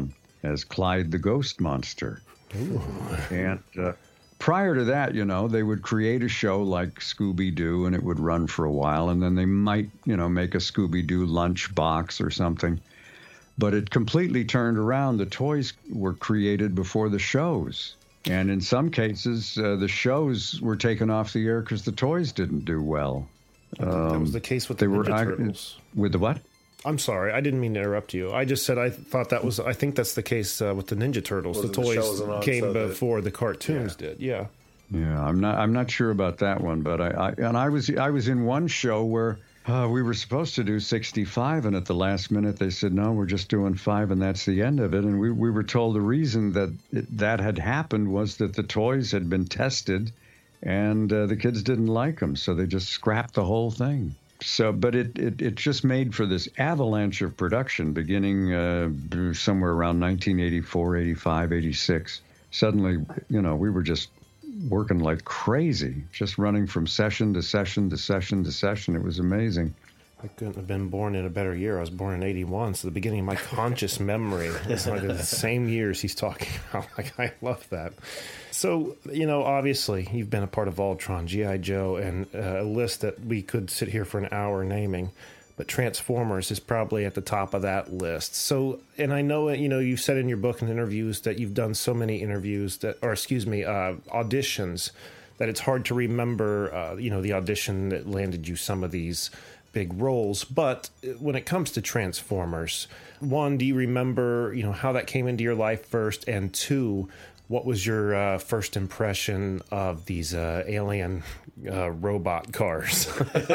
as Clyde the Ghost Monster. Ooh. And uh, prior to that, you know, they would create a show like Scooby-Doo, and it would run for a while, and then they might, you know, make a Scooby-Doo lunchbox or something. But it completely turned around. The toys were created before the shows. And in some cases, uh, the shows were taken off the air because the toys didn't do well. I think um, that was the case with the Ninja were, Turtles. I, with the what? I'm sorry, I didn't mean to interrupt you. I just said I thought that was. I think that's the case uh, with the Ninja Turtles. Was the toys the came so before that, the cartoons yeah. did. Yeah. Yeah, I'm not. I'm not sure about that one, but I, I and I was. I was in one show where uh, we were supposed to do sixty-five, and at the last minute they said no, we're just doing five, and that's the end of it. And we we were told the reason that it, that had happened was that the toys had been tested, and uh, the kids didn't like them, so they just scrapped the whole thing. So, but it, it, it just made for this avalanche of production beginning uh, somewhere around nineteen eighty-four, eighty-five, eighty-six. Suddenly, you know, we were just working like crazy, just running from session to session to session to session. It was amazing. I couldn't have been born in a better year. I was born in eighty-one, so the beginning of my conscious memory is like the same years he's talking about. Like, I love that. So, you know, obviously, you've been a part of Voltron, G I. Joe, and uh, a list that we could sit here for an hour naming, but Transformers is probably at the top of that list. So, and I know, you know, you've said in your book and interviews that you've done so many interviews that, or excuse me, uh, auditions, that it's hard to remember, uh, you know, the audition that landed you some of these big roles. But when it comes to Transformers, one, do you remember, you know, how that came into your life first? And two, what was your uh, first impression of these uh, alien uh, robot cars?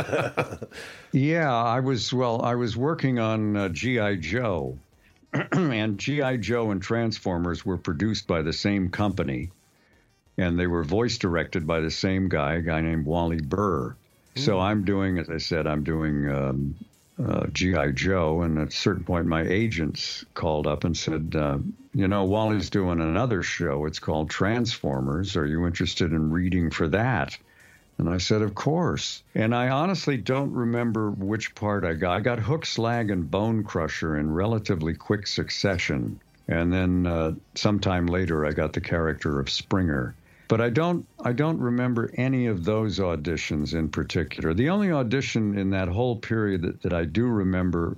Yeah, I was, well, I was working on uh, G I. Joe, and G I. Joe and Transformers were produced by the same company, and they were voice directed by the same guy, a guy named Wally Burr. So I'm doing, as I said, I'm doing um, uh, G I. Joe, and at a certain point my agents called up and said, uh, you know, Wally's doing another show. It's called Transformers. Are you interested in reading for that? And I said, of course. And I honestly don't remember which part I got. I got Hook, Slag, and Bone Crusher in relatively quick succession. And then uh, sometime later I got the character of Springer. But I don't I don't remember any of those auditions in particular. The only audition in that whole period that, that I do remember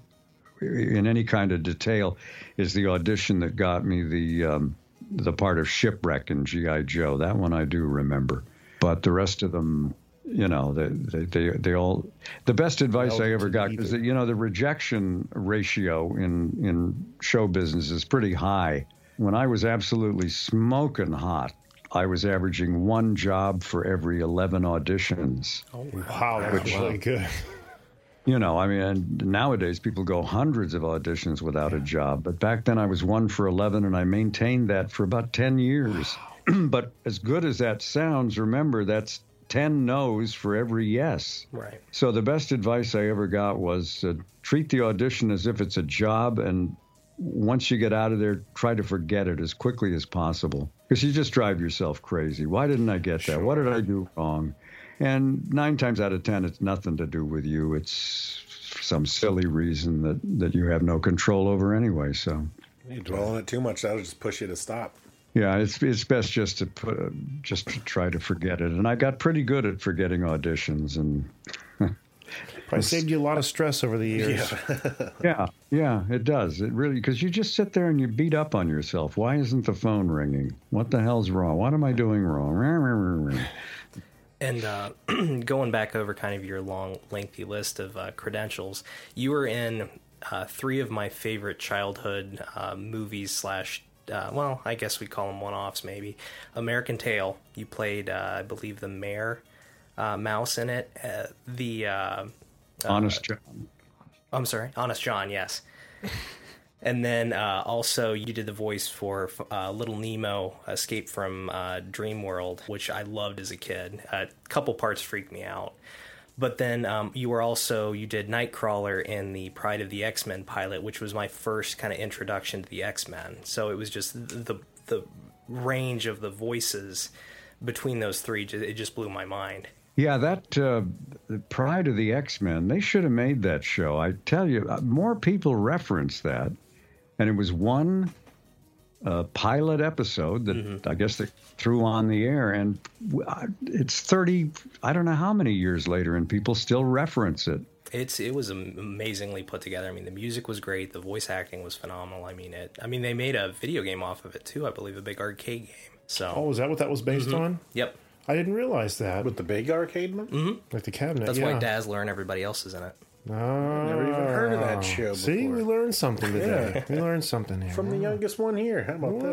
in any kind of detail is the audition that got me the um, the part of Shipwreck in G I. Joe. That one I do remember. But the rest of them, you know, they they they, they all. The best advice I ever got is that, you know, the rejection ratio in in show business is pretty high. When I was absolutely smoking hot, I was averaging one job for every eleven auditions. Oh, wow, that's really good. You know, I mean, and nowadays people go hundreds of auditions without a job. But back then I was one for eleven, and I maintained that for about ten years. Wow. But as good as that sounds, remember, that's ten no's for every yes. Right. So the best advice I ever got was uh, treat the audition as if it's a job, and once you get out of there, try to forget it as quickly as possible, because you just drive yourself crazy. Why didn't I get that? Sure. What did I do wrong? And nine times out of ten, it's nothing to do with you. It's some silly reason that, that you have no control over anyway. So you dwell on it too much, that'll just push you to stop. Yeah, it's it's best just to put, uh, just to try to forget it. And I got pretty good at forgetting auditions, and probably saved you a lot of stress over the years. Yeah, yeah, yeah, it does. It really, because you just sit there and you beat up on yourself. Why isn't the phone ringing? What the hell's wrong? What am I doing wrong? And uh, going back over kind of your long, lengthy list of uh, credentials, you were in uh, three of my favorite childhood uh, movies slash, uh, well, I guess we call them one-offs maybe. American Tail, you played, uh, I believe, the mayor uh, mouse in it. Uh, the uh, Honest uh, John. I'm sorry, Honest John, yes. And then uh, also you did the voice for uh, Little Nemo, Escape from uh, Dream World, which I loved as a kid. A couple parts freaked me out. But then um, you were also, you did Nightcrawler in the Pride of the X-Men pilot, which was my first kind of introduction to the X-Men. So it was just the the range of the voices between those three, it just blew my mind. Yeah, that uh, Pride of the X-Men, they should have made that show. I tell you, more people reference that. And it was one a pilot episode that mm-hmm. I guess they threw on the air, and it's thirty, I don't know how many years later, and people still reference it. It's it was amazingly put together. I mean, the music was great, the voice acting was phenomenal. I mean, it. I mean, they made a video game off of it too. I believe a big arcade game. So, oh, is that what that was based mm-hmm. on? Yep. I didn't realize that. With the big arcade one? Mm-hmm. Like the cabinet. That's yeah. why Dazzler and everybody else is in it. Oh, never even heard of that show before. See, we learned something today. Yeah. We learned something here. From the youngest one here. How about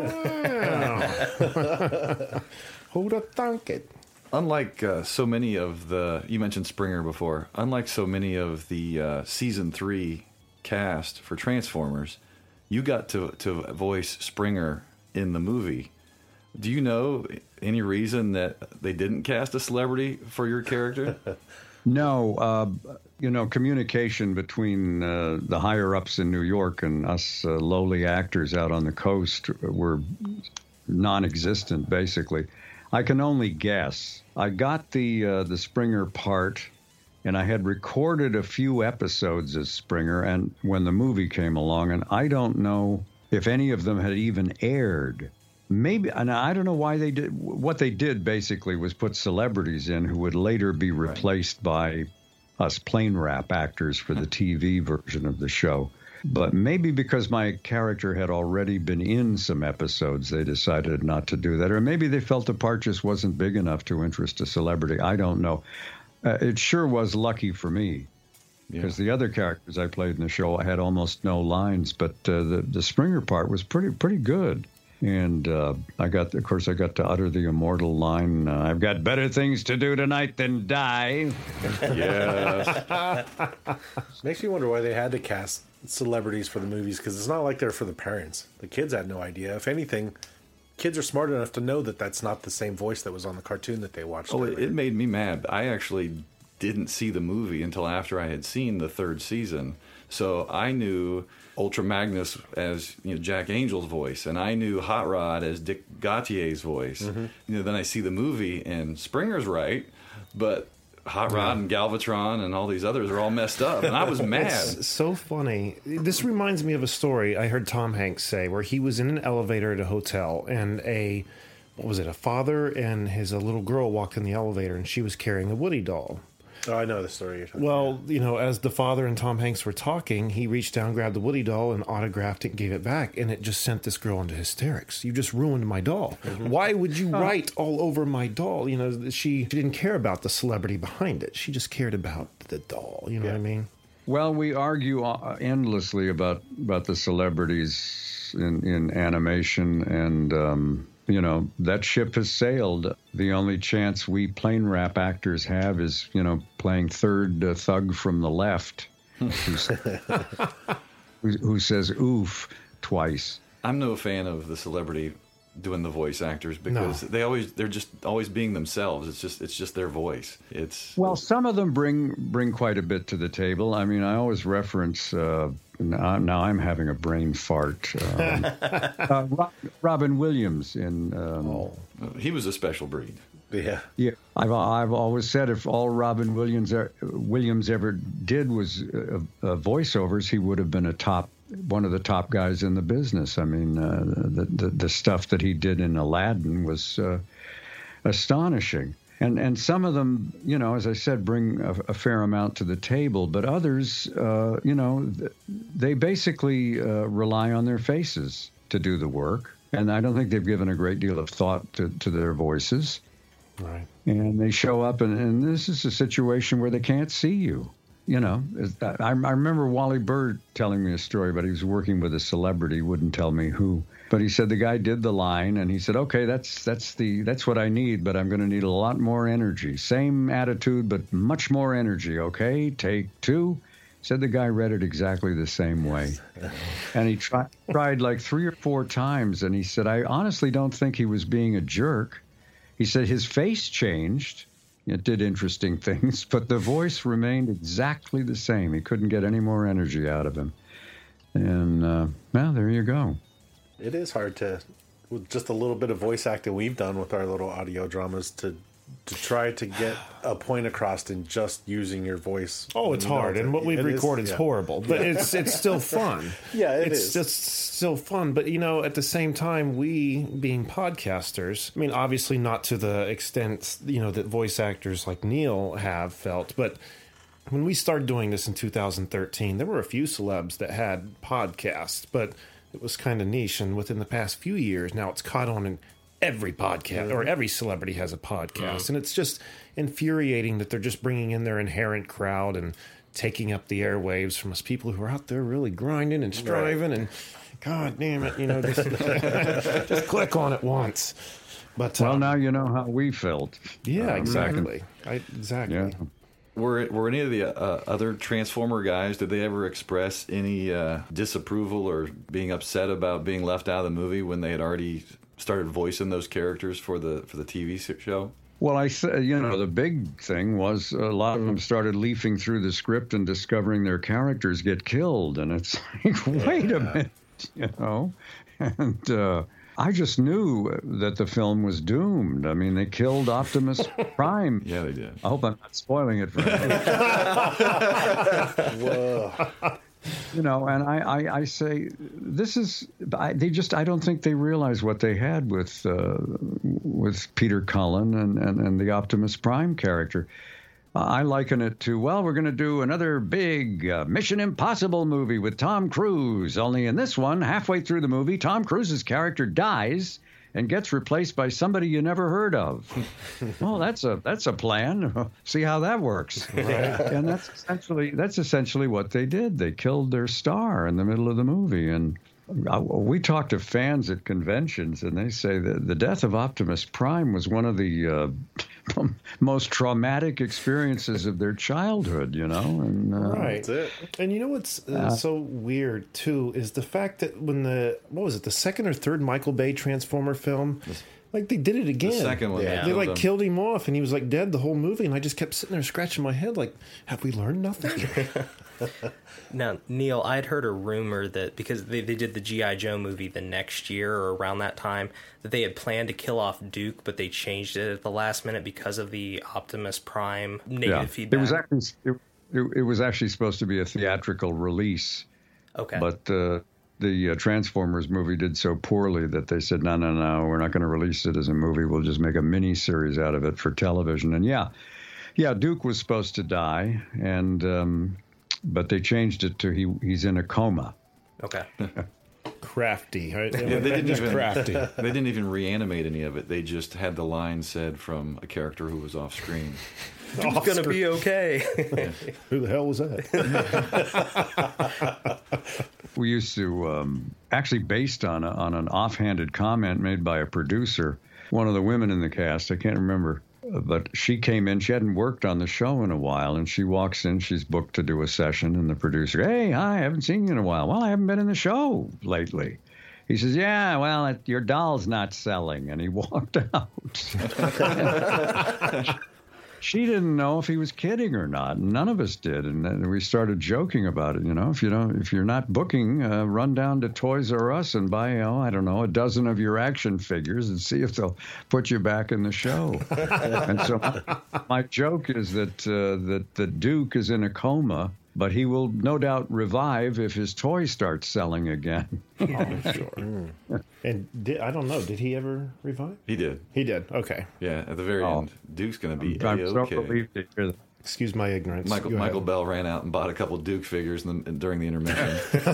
that? Who'd have thunk it? Unlike uh, so many of the, you mentioned Springer before, unlike so many of the uh, season three cast for Transformers, you got to, to voice Springer in the movie. Do you know any reason that they didn't cast a celebrity for your character? No, uh, you know, communication between uh, the higher-ups in New York and us uh, lowly actors out on the coast were non-existent, basically. I can only guess. I got the uh, the Springer part, and I had recorded a few episodes as Springer, and when the movie came along, and I don't know if any of them had even aired. Maybe, and I don't know why they did. What they did basically was put celebrities in who would later be replaced right. by us plane rap actors for the T V version of the show. But maybe because my character had already been in some episodes, they decided not to do that. Or maybe they felt the part just wasn't big enough to interest a celebrity. I don't know. Uh, it sure was lucky for me. Because yeah. the other characters I played in the show, I had almost no lines. But uh, the, the Springer part was pretty pretty good. And uh, I got, of course, I got to utter the immortal line, uh, I've got better things to do tonight than die. Yes. Makes me wonder why they had to cast celebrities for the movies, because it's not like they're for the parents. The kids had no idea. If anything, kids are smart enough to know that that's not the same voice that was on the cartoon that they watched. Oh, it, it made me mad. I actually didn't see the movie until after I had seen the third season. So I knew Ultra Magnus as, you know, Jack Angel's voice, and I knew Hot Rod as Dick Gautier's voice. Mm-hmm. You know, then I see the movie, and Springer's right, but Hot Rod yeah. and Galvatron and all these others are all messed up, and I was mad. It's so funny. This reminds me of a story I heard Tom Hanks say, where he was in an elevator at a hotel, and a, what was it, a father and his a little girl walked in the elevator, and she was carrying a Woody doll. Oh, I know the story you're talking Well, about. you know, as the father and Tom Hanks were talking, he reached down, grabbed the Woody doll, and autographed it and gave it back. And it just sent this girl into hysterics. You just ruined my doll. Mm-hmm. Why would you write all over my doll? You know, she, she didn't care about the celebrity behind it. She just cared about the doll. You know yeah. what I mean? Well, we argue endlessly about, about the celebrities in, in animation, and... Um, you know, that ship has sailed. The only chance we plane rap actors have is, you know, playing third uh, thug from the left who, who says oof twice. I'm no fan of the celebrity doing the voice actors, because no. they always they're just always being themselves. It's just it's just their voice. It's well, some of them bring bring quite a bit to the table. I mean, I always reference. Uh, now, now I'm having a brain fart. Um, uh, Rob, Robin Williams in. Um, oh, he was a special breed. Yeah, yeah. I've I've always said if all Robin Williams er, Williams ever did was uh, uh, voiceovers, he would have been a top. One of the top guys in the business. I mean, uh, the, the the stuff that he did in Aladdin was uh, astonishing. And and some of them, you know, as I said, bring a, a fair amount to the table. But others, uh, you know, they basically uh, rely on their faces to do the work. And I don't think they've given a great deal of thought to, to their voices. Right. And they show up, and, and this is a situation where they can't see you. You know, I, I remember Wally Bird telling me a story about he was working with a celebrity, wouldn't tell me who, but he said the guy did the line, and he said, "Okay, that's that's the that's what I need, but I'm going to need a lot more energy. Same attitude, but much more energy. Okay, take two." Said the guy read it exactly the same way, and he tried tried like three or four times, and he said, "I honestly don't think he was being a jerk." He said his face changed. It did interesting things, but the voice remained exactly the same. He couldn't get any more energy out of him. And, uh, well, there you go. It is hard to, with just a little bit of voice acting we've done with our little audio dramas, to to try to get a point across in just using your voice. Oh, it's You know, hard, and what we've it recorded is yeah. horrible, but it's it's still fun. Yeah, it it's is. just still fun. But you know, at the same time, we being podcasters, I mean, obviously not to the extent you know that voice actors like Neil have felt, but when we started doing this in two thousand thirteen, there were a few celebs that had podcasts, but it was kind of niche. And within the past few years, now it's caught on in every podcast, or every celebrity has a podcast. And it's just infuriating that they're just bringing in their inherent crowd and taking up the airwaves from us people who are out there really grinding and striving. And God damn it, you know, just, just click on it once. But Well, um, now you know how we felt. yeah, Um, exactly. I, exactly. Yeah. Were were any of the uh, other Transformer guys, did they ever express any uh, disapproval or being upset about being left out of the movie when they had already started voicing those characters for the for the T V show? Well, I th- you know, the big thing was a lot of them started leafing through the script and discovering their characters get killed, and it's like, wait a minute, you know, and uh, I just knew that the film was doomed. I mean, they killed Optimus Prime. Yeah, they did. I hope I'm not spoiling it for you. Whoa. You know, and I, I, I say this is I, they just I don't think they realize what they had with uh, with Peter Cullen and, and, and the Optimus Prime character. Uh, I liken it to, well, we're going to do another big uh, Mission Impossible movie with Tom Cruise. Only in this one, halfway through the movie, Tom Cruise's character dies and gets replaced by somebody you never heard of. Well, that's a that's a plan. See how that works. Right. And that's essentially that's essentially what they did. They killed their star in the middle of the movie. And uh, we talk to fans at conventions, and they say that the death of Optimus Prime was one of the uh, most traumatic experiences of their childhood. You know, and uh, Right. That's it. And you know what's uh, Uh, so weird too is the fact that when the what was it the second or third Michael Bay Transformer film, like they did it again. The second one, Yeah. They killed like him. killed him off, and he was like dead the whole movie. And I just kept sitting there scratching my head, like, have we learned nothing? Now, Neil, I'd heard a rumor that because they, they did the G I. Joe movie the next year or around that time, that they had planned to kill off Duke, but they changed it at the last minute because of the Optimus Prime negative yeah, feedback. it was actually it, it, it was actually supposed to be a theatrical release. Okay. But uh, the uh, Transformers movie did so poorly that they said, no, no, no, we're not going to release it as a movie. We'll just make a mini series out of it for television. And yeah, yeah, Duke was supposed to die, and um, but they changed it to he he's in a coma. Okay. Crafty, right? Yeah, they didn't Just even crafty. They didn't even reanimate any of it. They just had the line said from a character who was off screen. It's going to be okay. Who the hell was that? We used to um, actually based on a, on an offhanded comment made by a producer, one of the women in the cast. I can't remember. But she came in, she hadn't worked on the show in a while, and she walks in, she's booked to do a session, and the producer, hey, hi, I haven't seen you in a while. Well, I haven't been in the show lately. He says, yeah, well, it, your doll's not selling, and he walked out. She didn't know if he was kidding or not, and none of us did, and then we started joking about it. You know, if you don't, if you're not booking, uh, run down to Toys R Us and buy, you know, I don't know, a dozen of your action figures and see if they'll put you back in the show. And so, my, my joke is that uh, that the Duke is in a coma, but he will no doubt revive if his toys start selling again. Oh, sure. Mm. And did, I don't know, did he ever revive? He did. He did. Okay. Yeah, at the very Oh. end, Duke's going to be I'm so A-okay. relieved to hear that. Excuse my ignorance. Michael Go ahead. Michael Bell ran out and bought a couple Duke figures in the, during the intermission.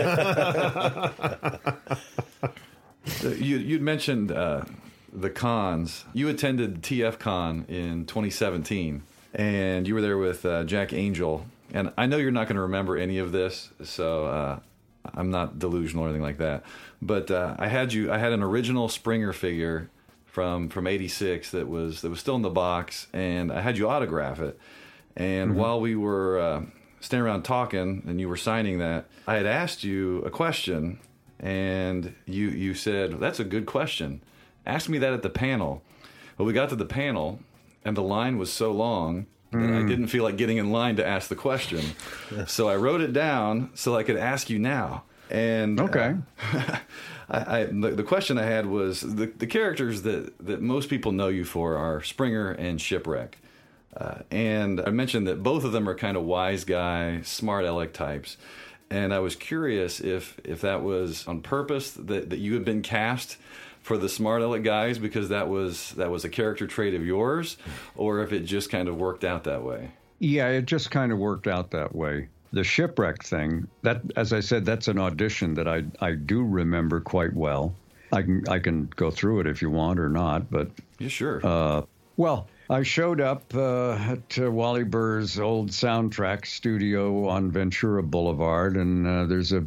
you, you'd mentioned uh, the cons. You attended T F Con in twenty seventeen, and you were there with uh, Jack Angel. And I know you're not going to remember any of this, so uh, I'm not delusional or anything like that. But uh, I had you. I had an original Springer figure from from eighty-six that was that was still in the box, and I had you autograph it. And mm-hmm. while we were uh, standing around talking, and you were signing that, I had asked you a question, and you you said, "That's a good question. Ask me that at the panel." Well, we got to the panel, and the line was so long that mm. I didn't feel like getting in line to ask the question. So I wrote it down so I could ask you now. And okay, uh, I, I the, the question I had was the, the characters that, that most people know you for are Springer and Shipwreck. Uh, and I mentioned that both of them are kind of wise guy, smart aleck types. And I was curious if, if that was on purpose, that, that you had been cast for the smart aleck guys because that was that was a character trait of yours, or if it just kind of worked out that way. Yeah, it just kind of worked out that way. The Shipwreck thing, that, as I said, that's an audition that I I do remember quite well. I can I can go through it if you want or not, but yeah, sure. Uh, well, I showed up uh, at uh, Wally Burr's old soundtrack studio on Ventura Boulevard, and uh, there's a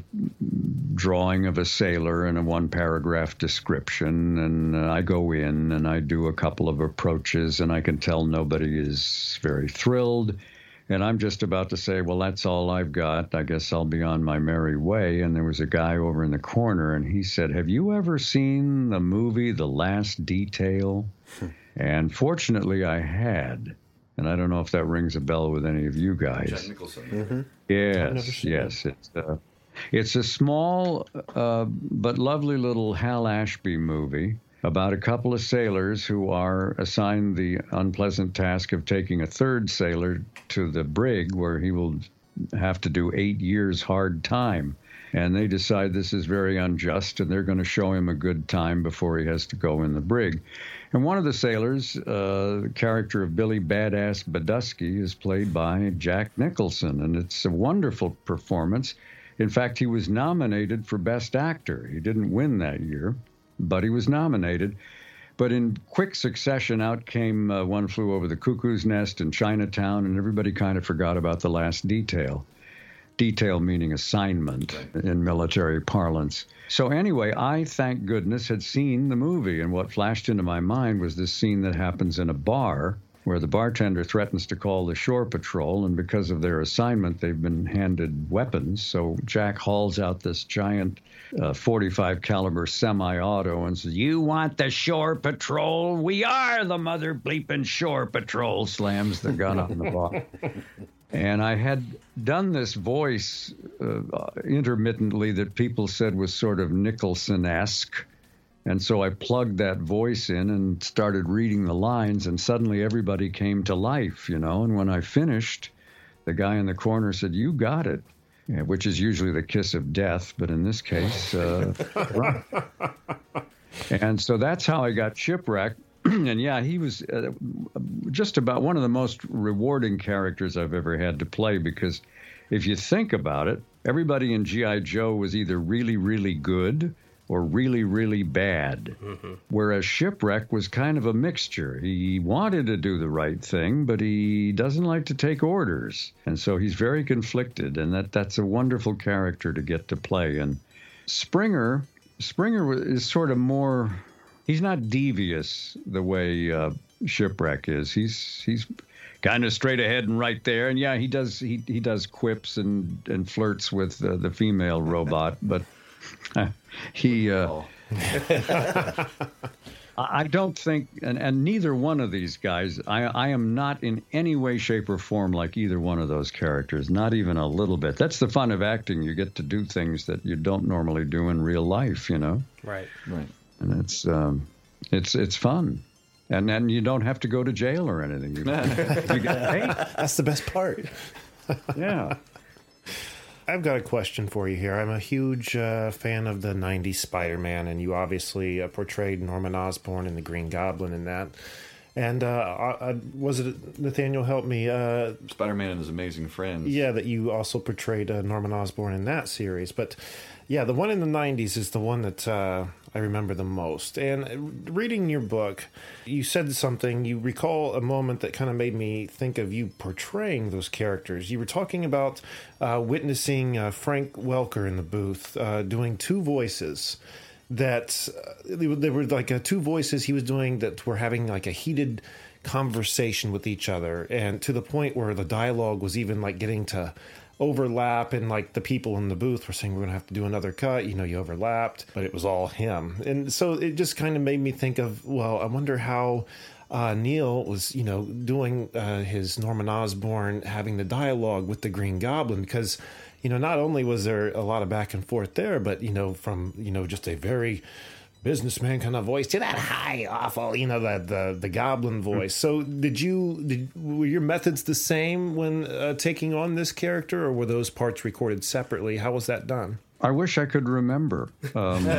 drawing of a sailor and a one-paragraph description, and uh, I go in and I do a couple of approaches, and I can tell nobody is very thrilled, and I'm just about to say, well, that's all I've got. I guess I'll be on my merry way, and there was a guy over in the corner, and he said, have you ever seen the movie The Last Detail? And fortunately, I had. And I don't know if that rings a bell with any of you guys. Jack Nicholson. Mm-hmm. Yes, yes. It. It's, uh, it's a small uh, but lovely little Hal Ashby movie about a couple of sailors who are assigned the unpleasant task of taking a third sailor to the brig where he will have to do eight years hard time. And they decide this is very unjust, and they're going to show him a good time before he has to go in the brig. And one of the sailors, uh, the character of Billy Badass Badusky, is played by Jack Nicholson, and it's a wonderful performance. In fact, he was nominated for Best Actor. He didn't win that year, but he was nominated. But in quick succession, out came uh, One Flew Over the Cuckoo's Nest and Chinatown, and everybody kind of forgot about The Last Detail. Detail meaning assignment in military parlance. So anyway, I, thank goodness, had seen the movie, and what flashed into my mind was this scene that happens in a bar where the bartender threatens to call the shore patrol, and because of their assignment, they've been handed weapons. So Jack hauls out this giant uh, forty-five caliber semi-auto and says, "You want the shore patrol? We are the mother bleeping shore patrol," slams the gun on the bar. And I had done this voice uh, intermittently that people said was sort of Nicholson-esque. And so I plugged that voice in and started reading the lines, and suddenly everybody came to life, you know. And when I finished, the guy in the corner said, "You got it," yeah, which is usually the kiss of death, but in this case, uh, right. And so that's how I got Shipwreck. And yeah, he was uh, just about one of the most rewarding characters I've ever had to play, because if you think about it, everybody in G I. Joe was either really, really good or really, really bad. Mm-hmm. Whereas Shipwreck was kind of a mixture. He wanted to do the right thing, but he doesn't like to take orders. And so he's very conflicted, and that, that's a wonderful character to get to play. And Springer, Springer is sort of more... He's not devious the way uh, Shipwreck is. He's he's kind of straight ahead and right there. And yeah, he does he he does quips and, and flirts with uh, the female robot, but uh, he. Uh, I don't think, and, and neither one of these guys. I I am not in any way, shape, or form like either one of those characters. Not even a little bit. That's the fun of acting. You get to do things that you don't normally do in real life. You know. Right. Right. And it's um, it's it's fun, and then you don't have to go to jail or anything. You, you get paid. That's the best part. Yeah. I've got a question for you here. I'm a huge uh, fan of the nineties Spider-Man, and you obviously uh, portrayed Norman Osborn in the Green Goblin in that. And uh, uh, was it, Nathaniel, help me? Uh, Spider-Man and His Amazing Friends. Yeah, that you also portrayed uh, Norman Osborn in that series. But yeah, the one in the nineties is the one that uh, I remember the most. And reading your book, you said something, you recall a moment that kind of made me think of you portraying those characters. You were talking about uh, witnessing uh, Frank Welker in the booth uh, doing two voices. That uh, they were like uh, two voices he was doing that were having like a heated conversation with each other, and to the point where the dialogue was even like getting to overlap, and like the people in the booth were saying, "We're gonna have to do another cut," you know, you overlapped, but it was all him. And so it just kind of made me think of, well, I wonder how uh, Neil was, you know, doing uh, his Norman Osborn, having the dialogue with the Green Goblin, because, you you know, not only was there a lot of back and forth there, but, you know, from, you know, just a very businessman kind of voice to that high, awful, you know, that the the goblin voice. So did you, did, were your methods the same when uh, taking on this character, or were those parts recorded separately? How was that done? I wish I could remember. Um,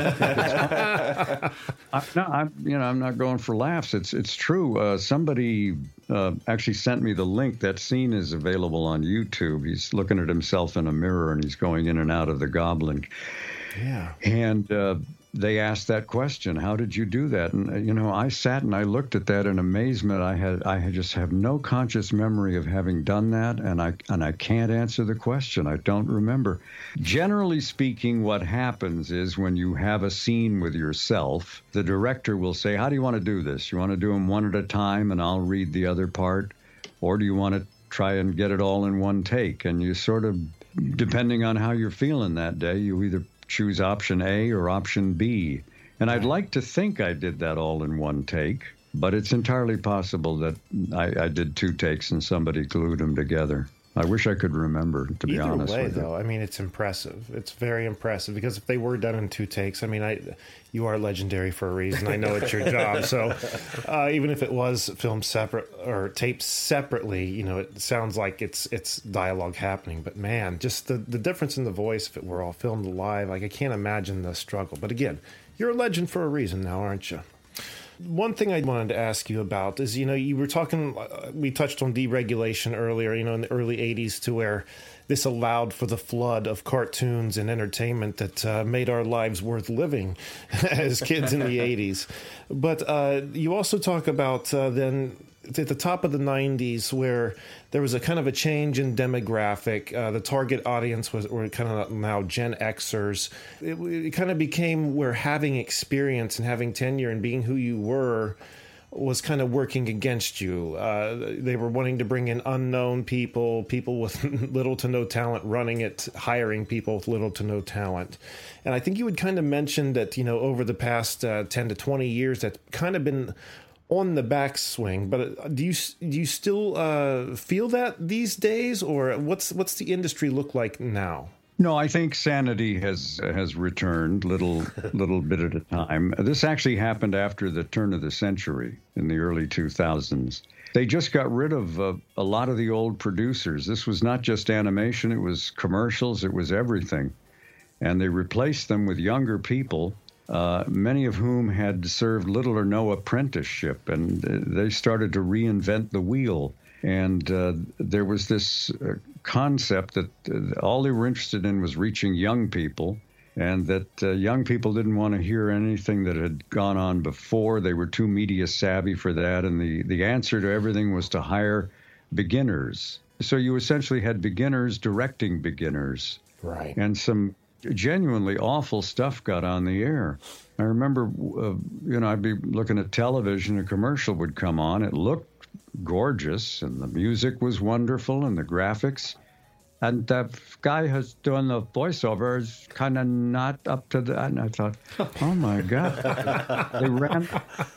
I, no, I'm, you know, I'm not going for laughs. It's it's true. Uh, somebody uh, actually sent me the link. That scene is available on YouTube. He's looking at himself in a mirror and he's going in and out of the goblin. Yeah. And uh, they asked that question, how did you do that? And, uh, you know, I sat and I looked at that in amazement. I had, I had just have no conscious memory of having done that, and I, and I can't answer the question. I don't remember. Generally speaking, what happens is when you have a scene with yourself, the director will say, how do you want to do this? You want to do them one at a time and I'll read the other part? Or do you want to try and get it all in one take? And you sort of, depending on how you're feeling that day, you either choose option A or option B. And I'd like to think I did that all in one take, but it's entirely possible that I, I did two takes and somebody glued them together. I wish I could remember, to be Either honest way, with though, you. I mean, it's impressive. It's very impressive, because if they were done in two takes, I mean, I, you are legendary for a reason. I know it's your job. So uh, even if it was filmed separate or taped separately, you know, it sounds like it's it's dialogue happening. But man, just the, the difference in the voice, if it were all filmed live, like I can't imagine the struggle. But again, you're a legend for a reason now, aren't you? One thing I wanted to ask you about is, you know, you were talking, uh, we touched on deregulation earlier, you know, in the early eighties, to where this allowed for the flood of cartoons and entertainment that uh, made our lives worth living as kids in the eighties. But uh, you also talk about uh, then at the top of the nineties, where there was a kind of a change in demographic. Uh, the target audience was were kind of now Gen Xers. It, it kind of became where having experience and having tenure and being who you were was kind of working against you. Uh, they were wanting to bring in unknown people, people with little to no talent running it, hiring people with little to no talent. And I think you had kind of mentioned that, you know, over the past uh, ten to twenty years, that's kind of been on the backswing. But do you do you still uh, feel that these days, or what's what's the industry look like now? No, I think sanity has has returned little little bit at a time. This actually happened after the turn of the century in the early two thousands. They just got rid of uh, a lot of the old producers. This was not just animation, it was commercials, it was everything. And they replaced them with younger people, uh, many of whom had served little or no apprenticeship, and they started to reinvent the wheel. And uh, there was this uh, concept that uh, all they were interested in was reaching young people, and that uh, young people didn't want to hear anything that had gone on before. They were too media savvy for that, and the, the answer to everything was to hire beginners. So you essentially had beginners directing beginners. Right. And some genuinely awful stuff got on the air. I remember, uh, you know, I'd be looking at television, a commercial would come on. It looked gorgeous, and the music was wonderful, and the graphics. And the guy who's doing the voiceover is kind of not up to that. And I thought, oh my God, they ran,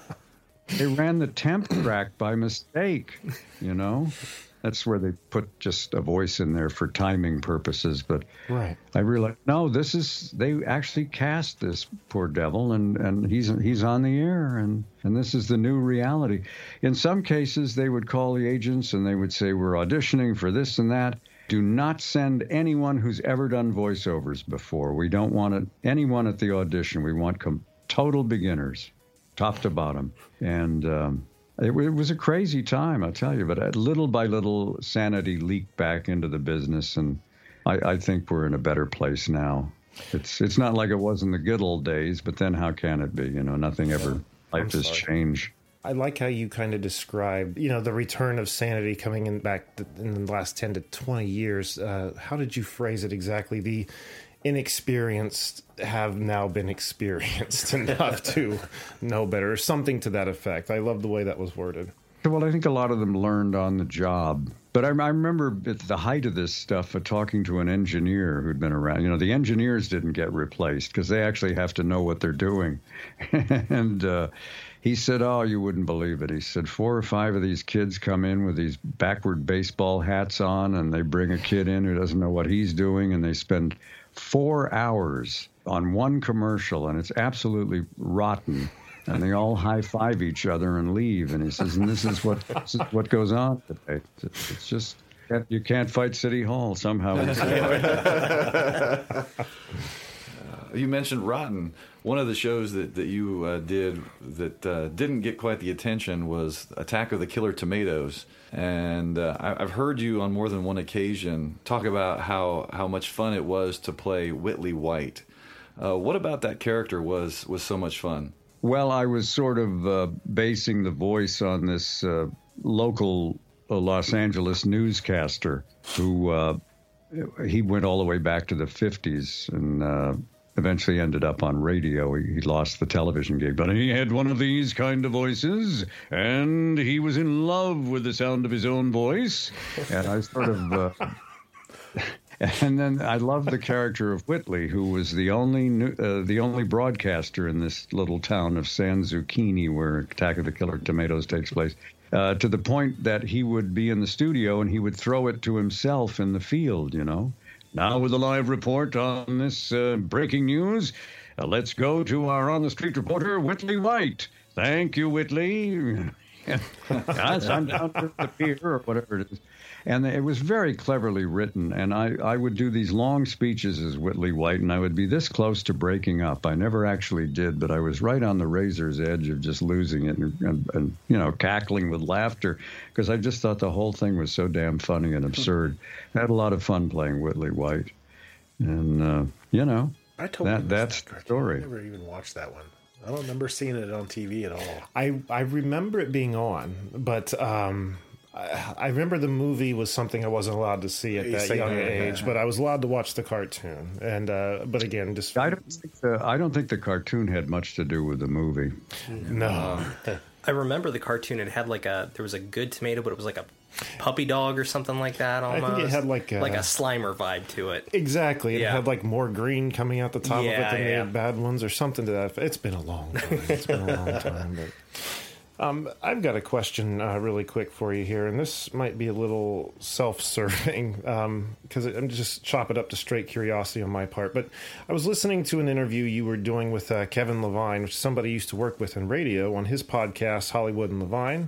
they ran the temp track by mistake. You know, that's where they put just a voice in there for timing purposes. But right. I realized, no, this is, they actually cast this poor devil, and, and he's he's on the air, and, and this is the new reality. In some cases, they would call the agents and they would say, we're auditioning for this and that. Do not send anyone who's ever done voiceovers before. We don't want it, anyone at the audition. We want com- total beginners, top to bottom. And um, it, it was a crazy time, I'll tell you. But little by little, sanity leaked back into the business, and I, I think we're in a better place now. It's it's not like it was in the good old days, but then how can it be? You know, nothing ever, life has changed. I like how you kind of described, you know, the return of sanity coming in back in the last ten to twenty years. Uh, how did you phrase it exactly? The inexperienced have now been experienced enough to know better, or something to that effect. I love the way that was worded. Well, I think a lot of them learned on the job. But I, I remember at the height of this stuff, uh, talking to an engineer who'd been around. You know, the engineers didn't get replaced because they actually have to know what they're doing. and uh, he said, oh, you wouldn't believe it. He said, four or five of these kids come in with these backward baseball hats on, and they bring a kid in who doesn't know what he's doing, and they spend four hours on one commercial, and it's absolutely rotten. And they all high-five each other and leave. And he says, and this is what this is what goes on today. It's, it's just, you can't fight City Hall somehow. uh, you mentioned Rotten. One of the shows that, that you uh, did that uh, didn't get quite the attention was Attack of the Killer Tomatoes. And uh, I, I've heard you on more than one occasion talk about how, how much fun it was to play Whitley White. Uh, what about that character was was so much fun? Well, I was sort of uh, basing the voice on this uh, local uh, Los Angeles newscaster who uh, he went all the way back to the fifties and uh, eventually ended up on radio. He, he lost the television gig, but he had one of these kind of voices, and he was in love with the sound of his own voice. And I sort of... Uh, And then I loved the character of Whitley, who was the only uh, the only broadcaster in this little town of San Zucchini, where Attack of the Killer Tomatoes takes place, uh, to the point that he would be in the studio and he would throw it to himself in the field, you know. Now with a live report on this uh, breaking news, uh, let's go to our on-the-street reporter, Whitley White. Thank you, Whitley. Yes, I'm down to the pier or whatever it is. And it was very cleverly written, and I, I would do these long speeches as Whitley White, and I would be this close to breaking up. I never actually did, but I was right on the razor's edge of just losing it and, and, and you know, cackling with laughter, because I just thought the whole thing was so damn funny and absurd. I had a lot of fun playing Whitley White. And, uh, you know, I totally that, that's that the story. I never even watched that one. I don't remember seeing it on T V at all. I, I remember it being on, but... Um, I, I remember the movie was something I wasn't allowed to see at that young age, but I was allowed to watch the cartoon. And uh, but again, just I don't think the, I don't think the cartoon had much to do with the movie. No, I remember the cartoon. It had like a there was a good tomato, but it was like a puppy dog or something like that. Almost. I think it had like a, like a Slimer vibe to it. Exactly, it yeah. had like more green coming out the top yeah, of it than yeah. the bad ones or something to that. It's been a long time. It's been a long time, but. Um, I've got a question uh, really quick for you here, and this might be a little self-serving because um, I'm just chop it up to straight curiosity on my part. But I was listening to an interview you were doing with uh, Kevin Levine, which somebody I used to work with in radio, on his podcast, Hollywood and Levine.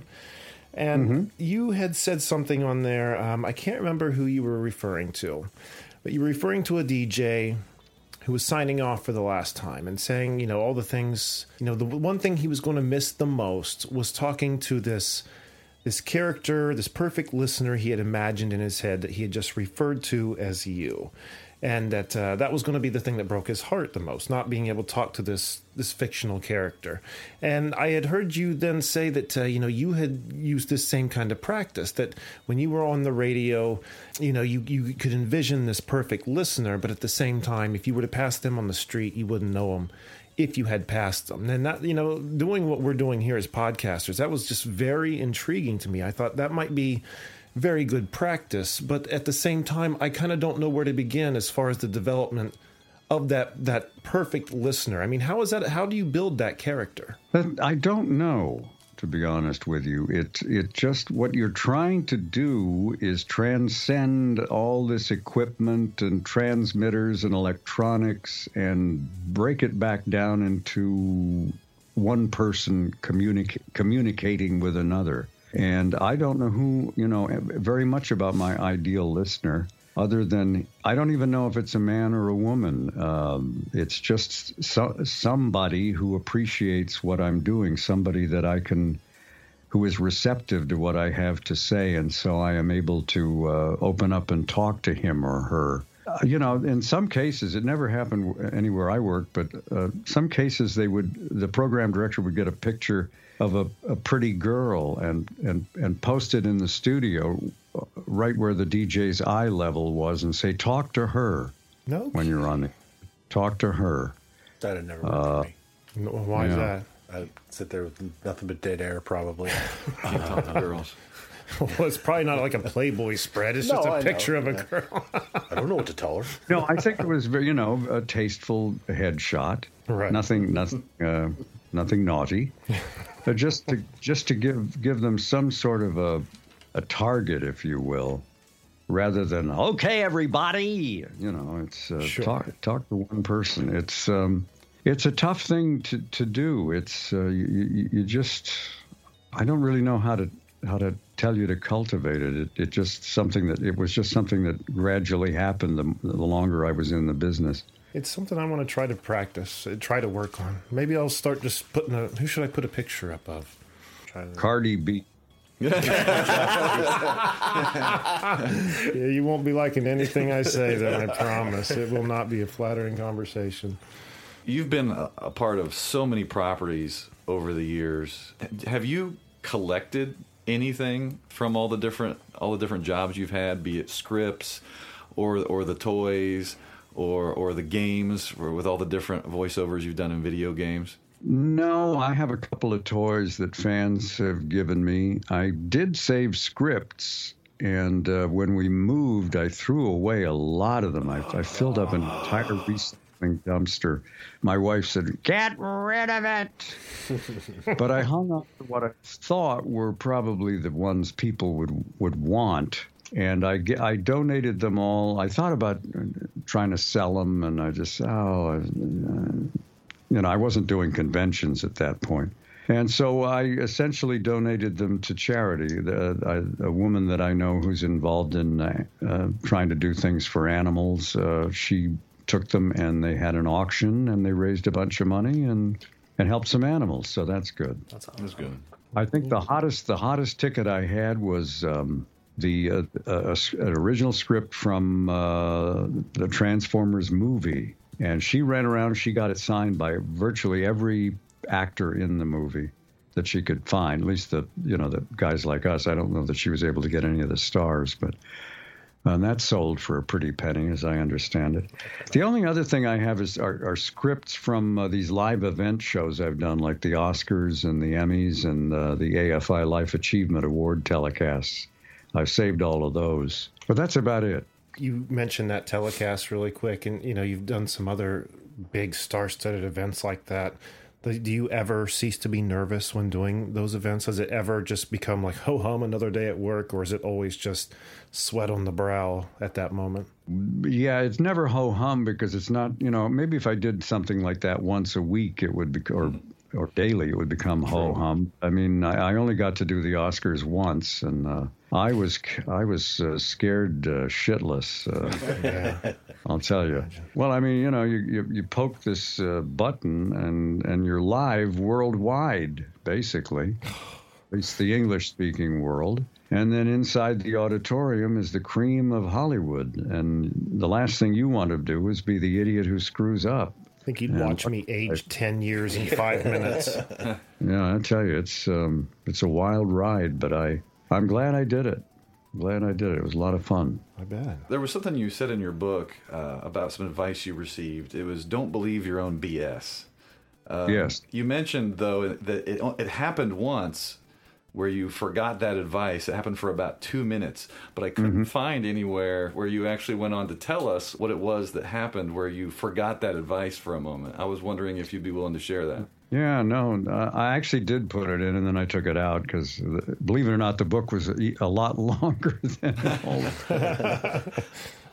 And mm-hmm. you had said something on there. Um, I can't remember who you were referring to, but you were referring to a D J who was signing off for the last time and saying, you know, all the things, you know, the one thing he was going to miss the most was talking to this this character, this perfect listener he had imagined in his head that he had just referred to as you. And that uh, that was going to be the thing that broke his heart the most, not being able to talk to this this fictional character. And I had heard you then say that, uh, you know, you had used this same kind of practice, that when you were on the radio, you know, you, you could envision this perfect listener, but at the same time, if you were to pass them on the street, you wouldn't know them if you had passed them. And that, you know, doing what we're doing here as podcasters, that was just very intriguing to me. I thought that might be very good practice, but at the same time, I kind of don't know where to begin as far as the development of that that perfect listener. I mean, how is that? How do you build that character? I don't know, to be honest with you. It it just what you're trying to do is transcend all this equipment and transmitters and electronics and break it back down into one person communic- communicating with another. And I don't know who, you know, very much about my ideal listener, other than I don't even know if it's a man or a woman. Um, it's just so, somebody who appreciates what I'm doing, somebody that I can, who is receptive to what I have to say. And so I am able to uh, open up and talk to him or her. Uh, you know, in some cases, it never happened anywhere I worked, but uh, some cases they would, the program director would get a picture of a, a pretty girl and, and, and post it in the studio right where the D J's eye level was and say, talk to her. No. When you're on the, talk to her. That had never worked uh, for me. No, why yeah. is that? I'd sit there with nothing but dead air, probably. Keep talking to girls. Well, it's probably not like a Playboy spread. It's No, just a I know. picture of a Yeah. girl. I don't know what to tell her. No, I think it was very, you know, a tasteful headshot. Right. Nothing, nothing, uh, nothing naughty. But just to just to give give them some sort of a a target, if you will, rather than okay, everybody. You know, it's uh, Sure. talk talk to one person. It's um, it's a tough thing to to do. It's uh, you, you you just I don't really know how to how to tell you to cultivate it. It it just something that it was just something that gradually happened the, the longer I was in the business. It's something I want to try to practice, uh, try to work on. Maybe I'll start just putting a. Who should I put a picture up of? Try to, Cardi B. yeah, you won't be liking anything I say, then I promise. It will not be a flattering conversation. You've been a, a part of so many properties over the years. Have you collected anything from all the different all the different jobs you've had, be it scripts or or the toys or or the games, or with all the different voiceovers you've done in video games? No, I have a couple of toys that fans have given me. I did save scripts, and uh, when we moved, I threw away a lot of them. I, I filled up an entire recycling dumpster. My wife said, "Get rid of it." But I hung on to what I thought were probably the ones people would would want. And I, I donated them all. I thought about trying to sell them, and I just, oh, uh, you know, I wasn't doing conventions at that point. And so I essentially donated them to charity. The, I, a woman that I know who's involved in uh, uh, trying to do things for animals, uh, she took them and they had an auction and they raised a bunch of money and, and helped some animals. So that's good. That's awesome. That's good. I think the hottest the hottest ticket I had was um, the uh, uh, an original script from uh, the Transformers movie, and she ran around. She got it signed by virtually every actor in the movie that she could find. At least the you know the guys like us. I don't know that she was able to get any of the stars, but. And that sold for a pretty penny, as I understand it. The only other thing I have is are, are scripts from uh, these live event shows I've done, like the Oscars and the Emmys and uh, the A F I Life Achievement Award telecasts. I've saved all of those, but that's about it. You mentioned that telecast really quick, and you know you've done some other big star-studded events like that. Do you ever cease to be nervous when doing those events? Has it ever just become like, ho hum, another day at work, or is it always just sweat on the brow at that moment? Yeah, it's never ho hum because it's not, you know, maybe if I did something like that once a week, it would be, or or daily, it would become ho hum. I mean, I, I only got to do the Oscars once, and uh, I was I was uh, scared uh, shitless. Uh, Yeah. I'll tell you. Well, I mean, you know, you you, you poke this uh, button, and and you're live worldwide, basically. At least the English-speaking world. And then inside the auditorium is the cream of Hollywood, and the last thing you want to do is be the idiot who screws up. I think you'd And- watch me age ten years in five minutes. Yeah, I tell you, it's um, it's a wild ride, but I I'm glad I did it. Glad I did it. It was a lot of fun. I bet. There was something you said in your book uh, about some advice you received. It was don't believe your own B S. Um, Yes. You mentioned, though, that it, it happened once where you forgot that advice. It happened for about two minutes, but I couldn't Mm-hmm. find anywhere where you actually went on to tell us what it was that happened where you forgot that advice for a moment. I was wondering if you'd be willing to share that. Yeah, no, uh, I actually did put it in, and then I took it out because, believe it or not, the book was a, a lot longer than all of it.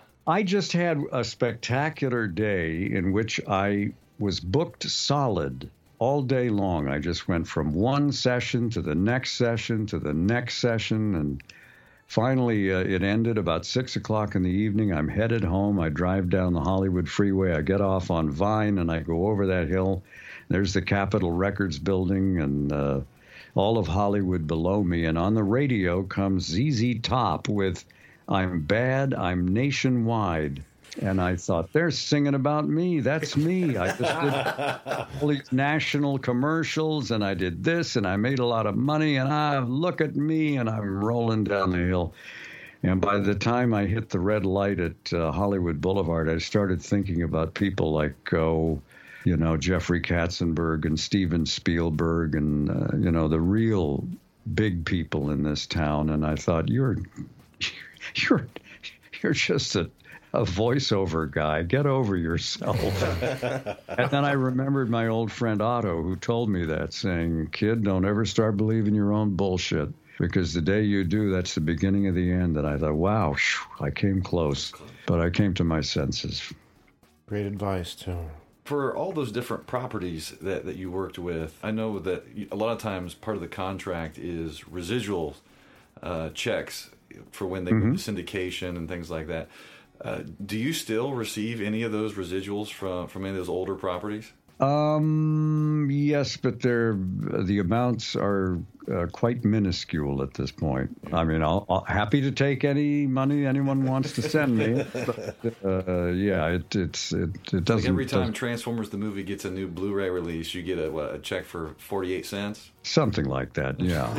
I just had a spectacular day in which I was booked solid all day long. I just went from one session to the next session to the next session, and finally uh, it ended about six o'clock in the evening. I'm headed home. I drive down the Hollywood freeway. I get off on Vine, and I go over that hill. There's the Capitol Records building and uh, all of Hollywood below me. And on the radio comes Z Z Top with I'm Bad, I'm Nationwide. And I thought, they're singing about me. That's me. I just did all these national commercials, and I did this, and I made a lot of money, and I look at me, and I'm rolling down the hill. And by the time I hit the red light at uh, Hollywood Boulevard, I started thinking about people like, oh, you know, Jeffrey Katzenberg and Steven Spielberg and, uh, you know, the real big people in this town, and I thought, you're you're you're just a, a voiceover guy. Get over yourself. And then I remembered my old friend Otto, who told me that, saying, kid, don't ever start believing your own bullshit, because the day you do, that's the beginning of the end. And I thought, wow, whew, I came close, but I came to my senses. Great advice, too. For all those different properties that, that you worked with, I know that a lot of times part of the contract is residual uh, checks for when they Mm-hmm. go to syndication and things like that. Uh, do you still receive any of those residuals from, from any of those older properties? Um, yes, but they're, the amounts are uh, quite minuscule at this point. I mean, I'll, I'll happy to take any money anyone wants to send me. But, uh, yeah, it it's it, it doesn't. Like every time doesn't, Transformers the movie gets a new Blu-ray release, you get a, what, a check for forty-eight cents? something like that. Yeah.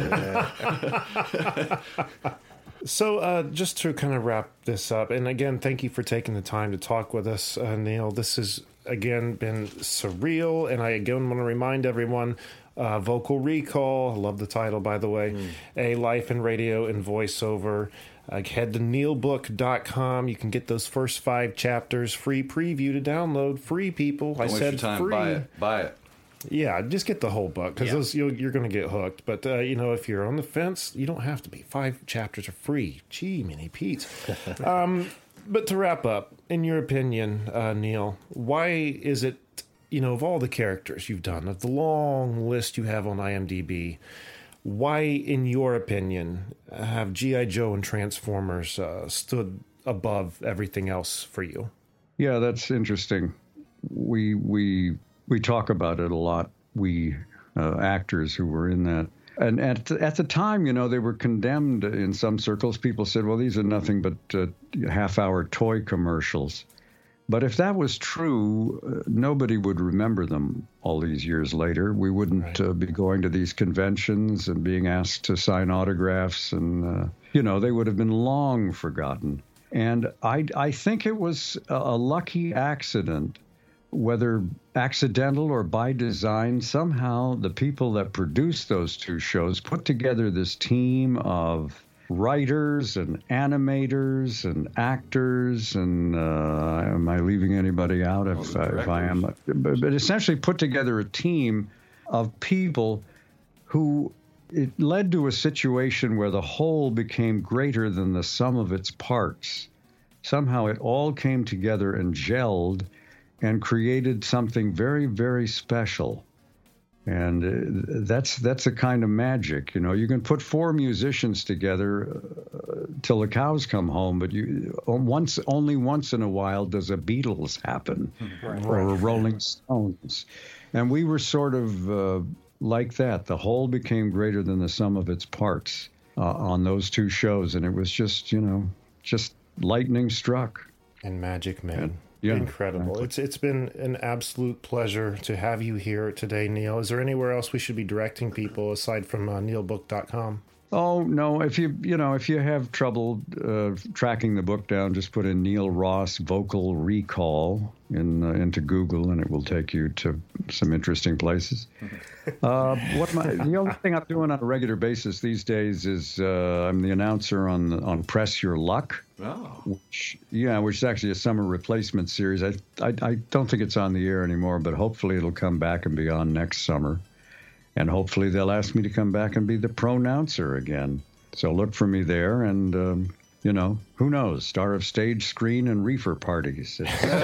So, uh, just to kind of wrap this up, and again, thank you for taking the time to talk with us, uh, Neil. This has, again, been surreal, and I, again, want to remind everyone, uh, Vocal Recall, I love the title, by the way, mm. A Life in Radio and Voiceover. Uh, head to neil book dot com. You can get those first five chapters, free preview to download, free, people. Don't I waste said your time. free. Buy it. Buy it. Yeah, just get the whole book, because yeah. you're going to get hooked. But, uh, you know, if you're on the fence, you don't have to be. Five chapters are free. Gee, mini Pete. um, but to wrap up, in your opinion, uh, Neil, why is it, you know, of all the characters you've done, of the long list you have on IMDb, why, in your opinion, have G I. Joe and Transformers uh, stood above everything else for you? Yeah, that's interesting. We we we talk about it a lot. We uh, actors who were in that, and at the, at the time, you know, they were condemned in some circles. People said, "Well, these are nothing but uh, half-hour toy commercials." But if that was true, uh, nobody would remember them all these years later. We wouldn't right. uh, be going to these conventions and being asked to sign autographs, and uh, you know, they would have been long forgotten. And I, I think it was a, a lucky accident, whether accidental or by design. Somehow the people that produced those two shows put together this team of writers and animators and actors, and uh, am I leaving anybody out if, uh, if I am? But, but essentially put together a team of people who, it led to a situation where the whole became greater than the sum of its parts. Somehow it all came together and gelled and created something very, very special. And uh, that's that's a kind of magic, you know. You can put four musicians together uh, till the cows come home, but you once only once in a while does a Beatles happen, right. or a Rolling Stones, and we were sort of uh, like that. The whole became greater than the sum of its parts uh, on those two shows, and it was just, you know, just lightning struck and magic made. And, Yeah, incredible. exactly. It's it's been an absolute pleasure to have you here today, Neil. Is there anywhere else we should be directing people aside from uh, neil book dot com? Oh, no. If you, you know, if you have trouble uh, tracking the book down, just put in Neil Ross Vocal Recall in, uh, into Google, and it will take you to some interesting places. Uh, what my, the only thing I'm doing on a regular basis these days is uh, I'm the announcer on on Press Your Luck. Oh. Which, yeah, which is actually a summer replacement series. I, I I don't think it's on the air anymore, but hopefully it'll come back and be on next summer. And hopefully they'll ask me to come back and be the pronouncer again. So look for me there, and, um, you know, who knows? Star of stage, screen, and reefer parties.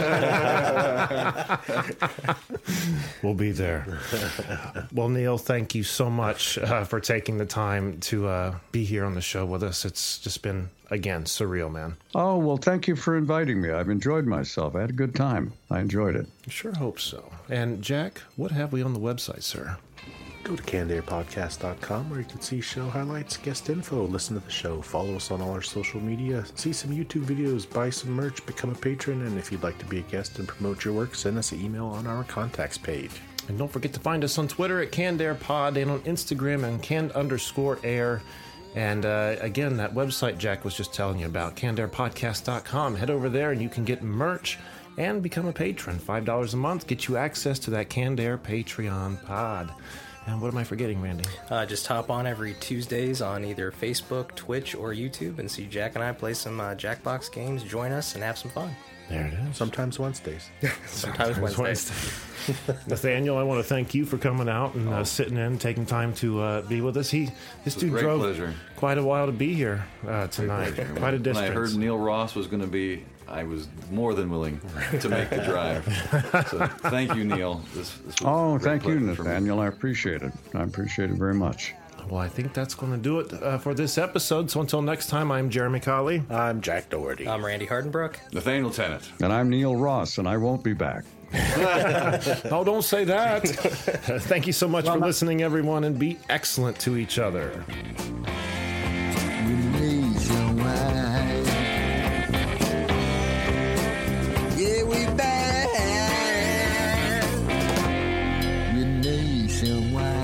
We'll be there. Well, Neil, thank you so much uh, for taking the time to uh, be here on the show with us. It's just been, again, surreal, man. Oh, well, thank you for inviting me. I've enjoyed myself. I had a good time. I enjoyed it. Sure hope so. And, Jack, what have we on the website, sir? Go to canned air podcast dot com where you can see show highlights, guest info, listen to the show, follow us on all our social media, see some YouTube videos, buy some merch, become a patron, and if you'd like to be a guest and promote your work, send us an email on our contacts page. And don't forget to find us on Twitter at Canned Air Pod and on Instagram and canned underscore air. And uh, again, that website Jack was just telling you about, canned air podcast dot com. Head over there and you can get merch and become a patron. five dollars a month gets you access to that Canned Air Patreon pod. And what am I forgetting, Randy? Uh, just hop on every Tuesdays on either Facebook, Twitch, or YouTube and see Jack and I play some uh, Jackbox games. Join us and have some fun. There it is. Sometimes Wednesdays. Sometimes Wednesdays. Wednesday. Nathaniel, I want to thank you for coming out and uh, sitting in, taking time to uh, be with us. He, this dude great drove pleasure. quite a while to be here uh, tonight. Quite a distance. When I heard Neil Ross was going to be, I was more than willing to make the drive. So thank you, Neil. This, this was Oh, a great thank you, pleasure for me. Nathaniel. I appreciate it. I appreciate it very much. Well, I think that's going to do it uh, for this episode. So until next time, I'm Jeremy Colley. I'm Jack Doherty. I'm Randy Hardenbrook. Nathaniel Tennant. And I'm Neil Ross, and I won't be back. Oh, don't say that. Thank you so much for listening, everyone, and be excellent to each other. Yeah, we back. The nationwide.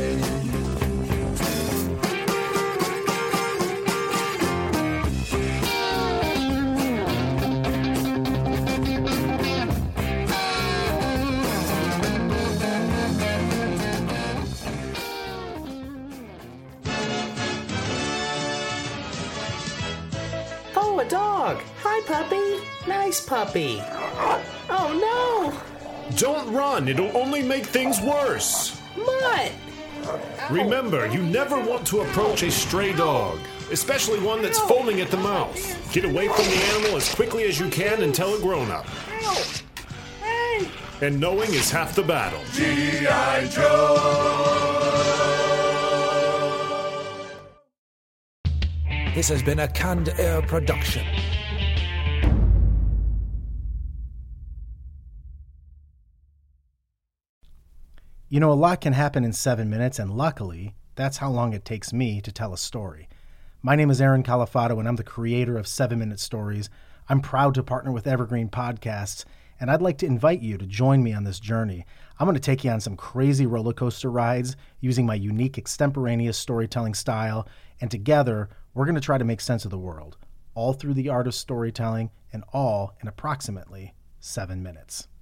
Oh, a dog. Hi, puppy. Nice puppy. Oh, no. Don't run. It'll only make things worse. Mutt. Remember, you never want to approach a stray dog, especially one that's foaming at the mouth. Get away from the animal as quickly as you can and tell a grown-up. Hey. And knowing is half the battle. G I. Joe! This has been a Canned Air production. You know, a lot can happen in seven minutes, and luckily, that's how long it takes me to tell a story. My name is Aaron Califato, and I'm the creator of seven minute Stories. I'm proud to partner with Evergreen Podcasts, and I'd like to invite you to join me on this journey. I'm going to take you on some crazy roller coaster rides using my unique extemporaneous storytelling style, and together, we're going to try to make sense of the world, all through the art of storytelling, and all in approximately seven minutes.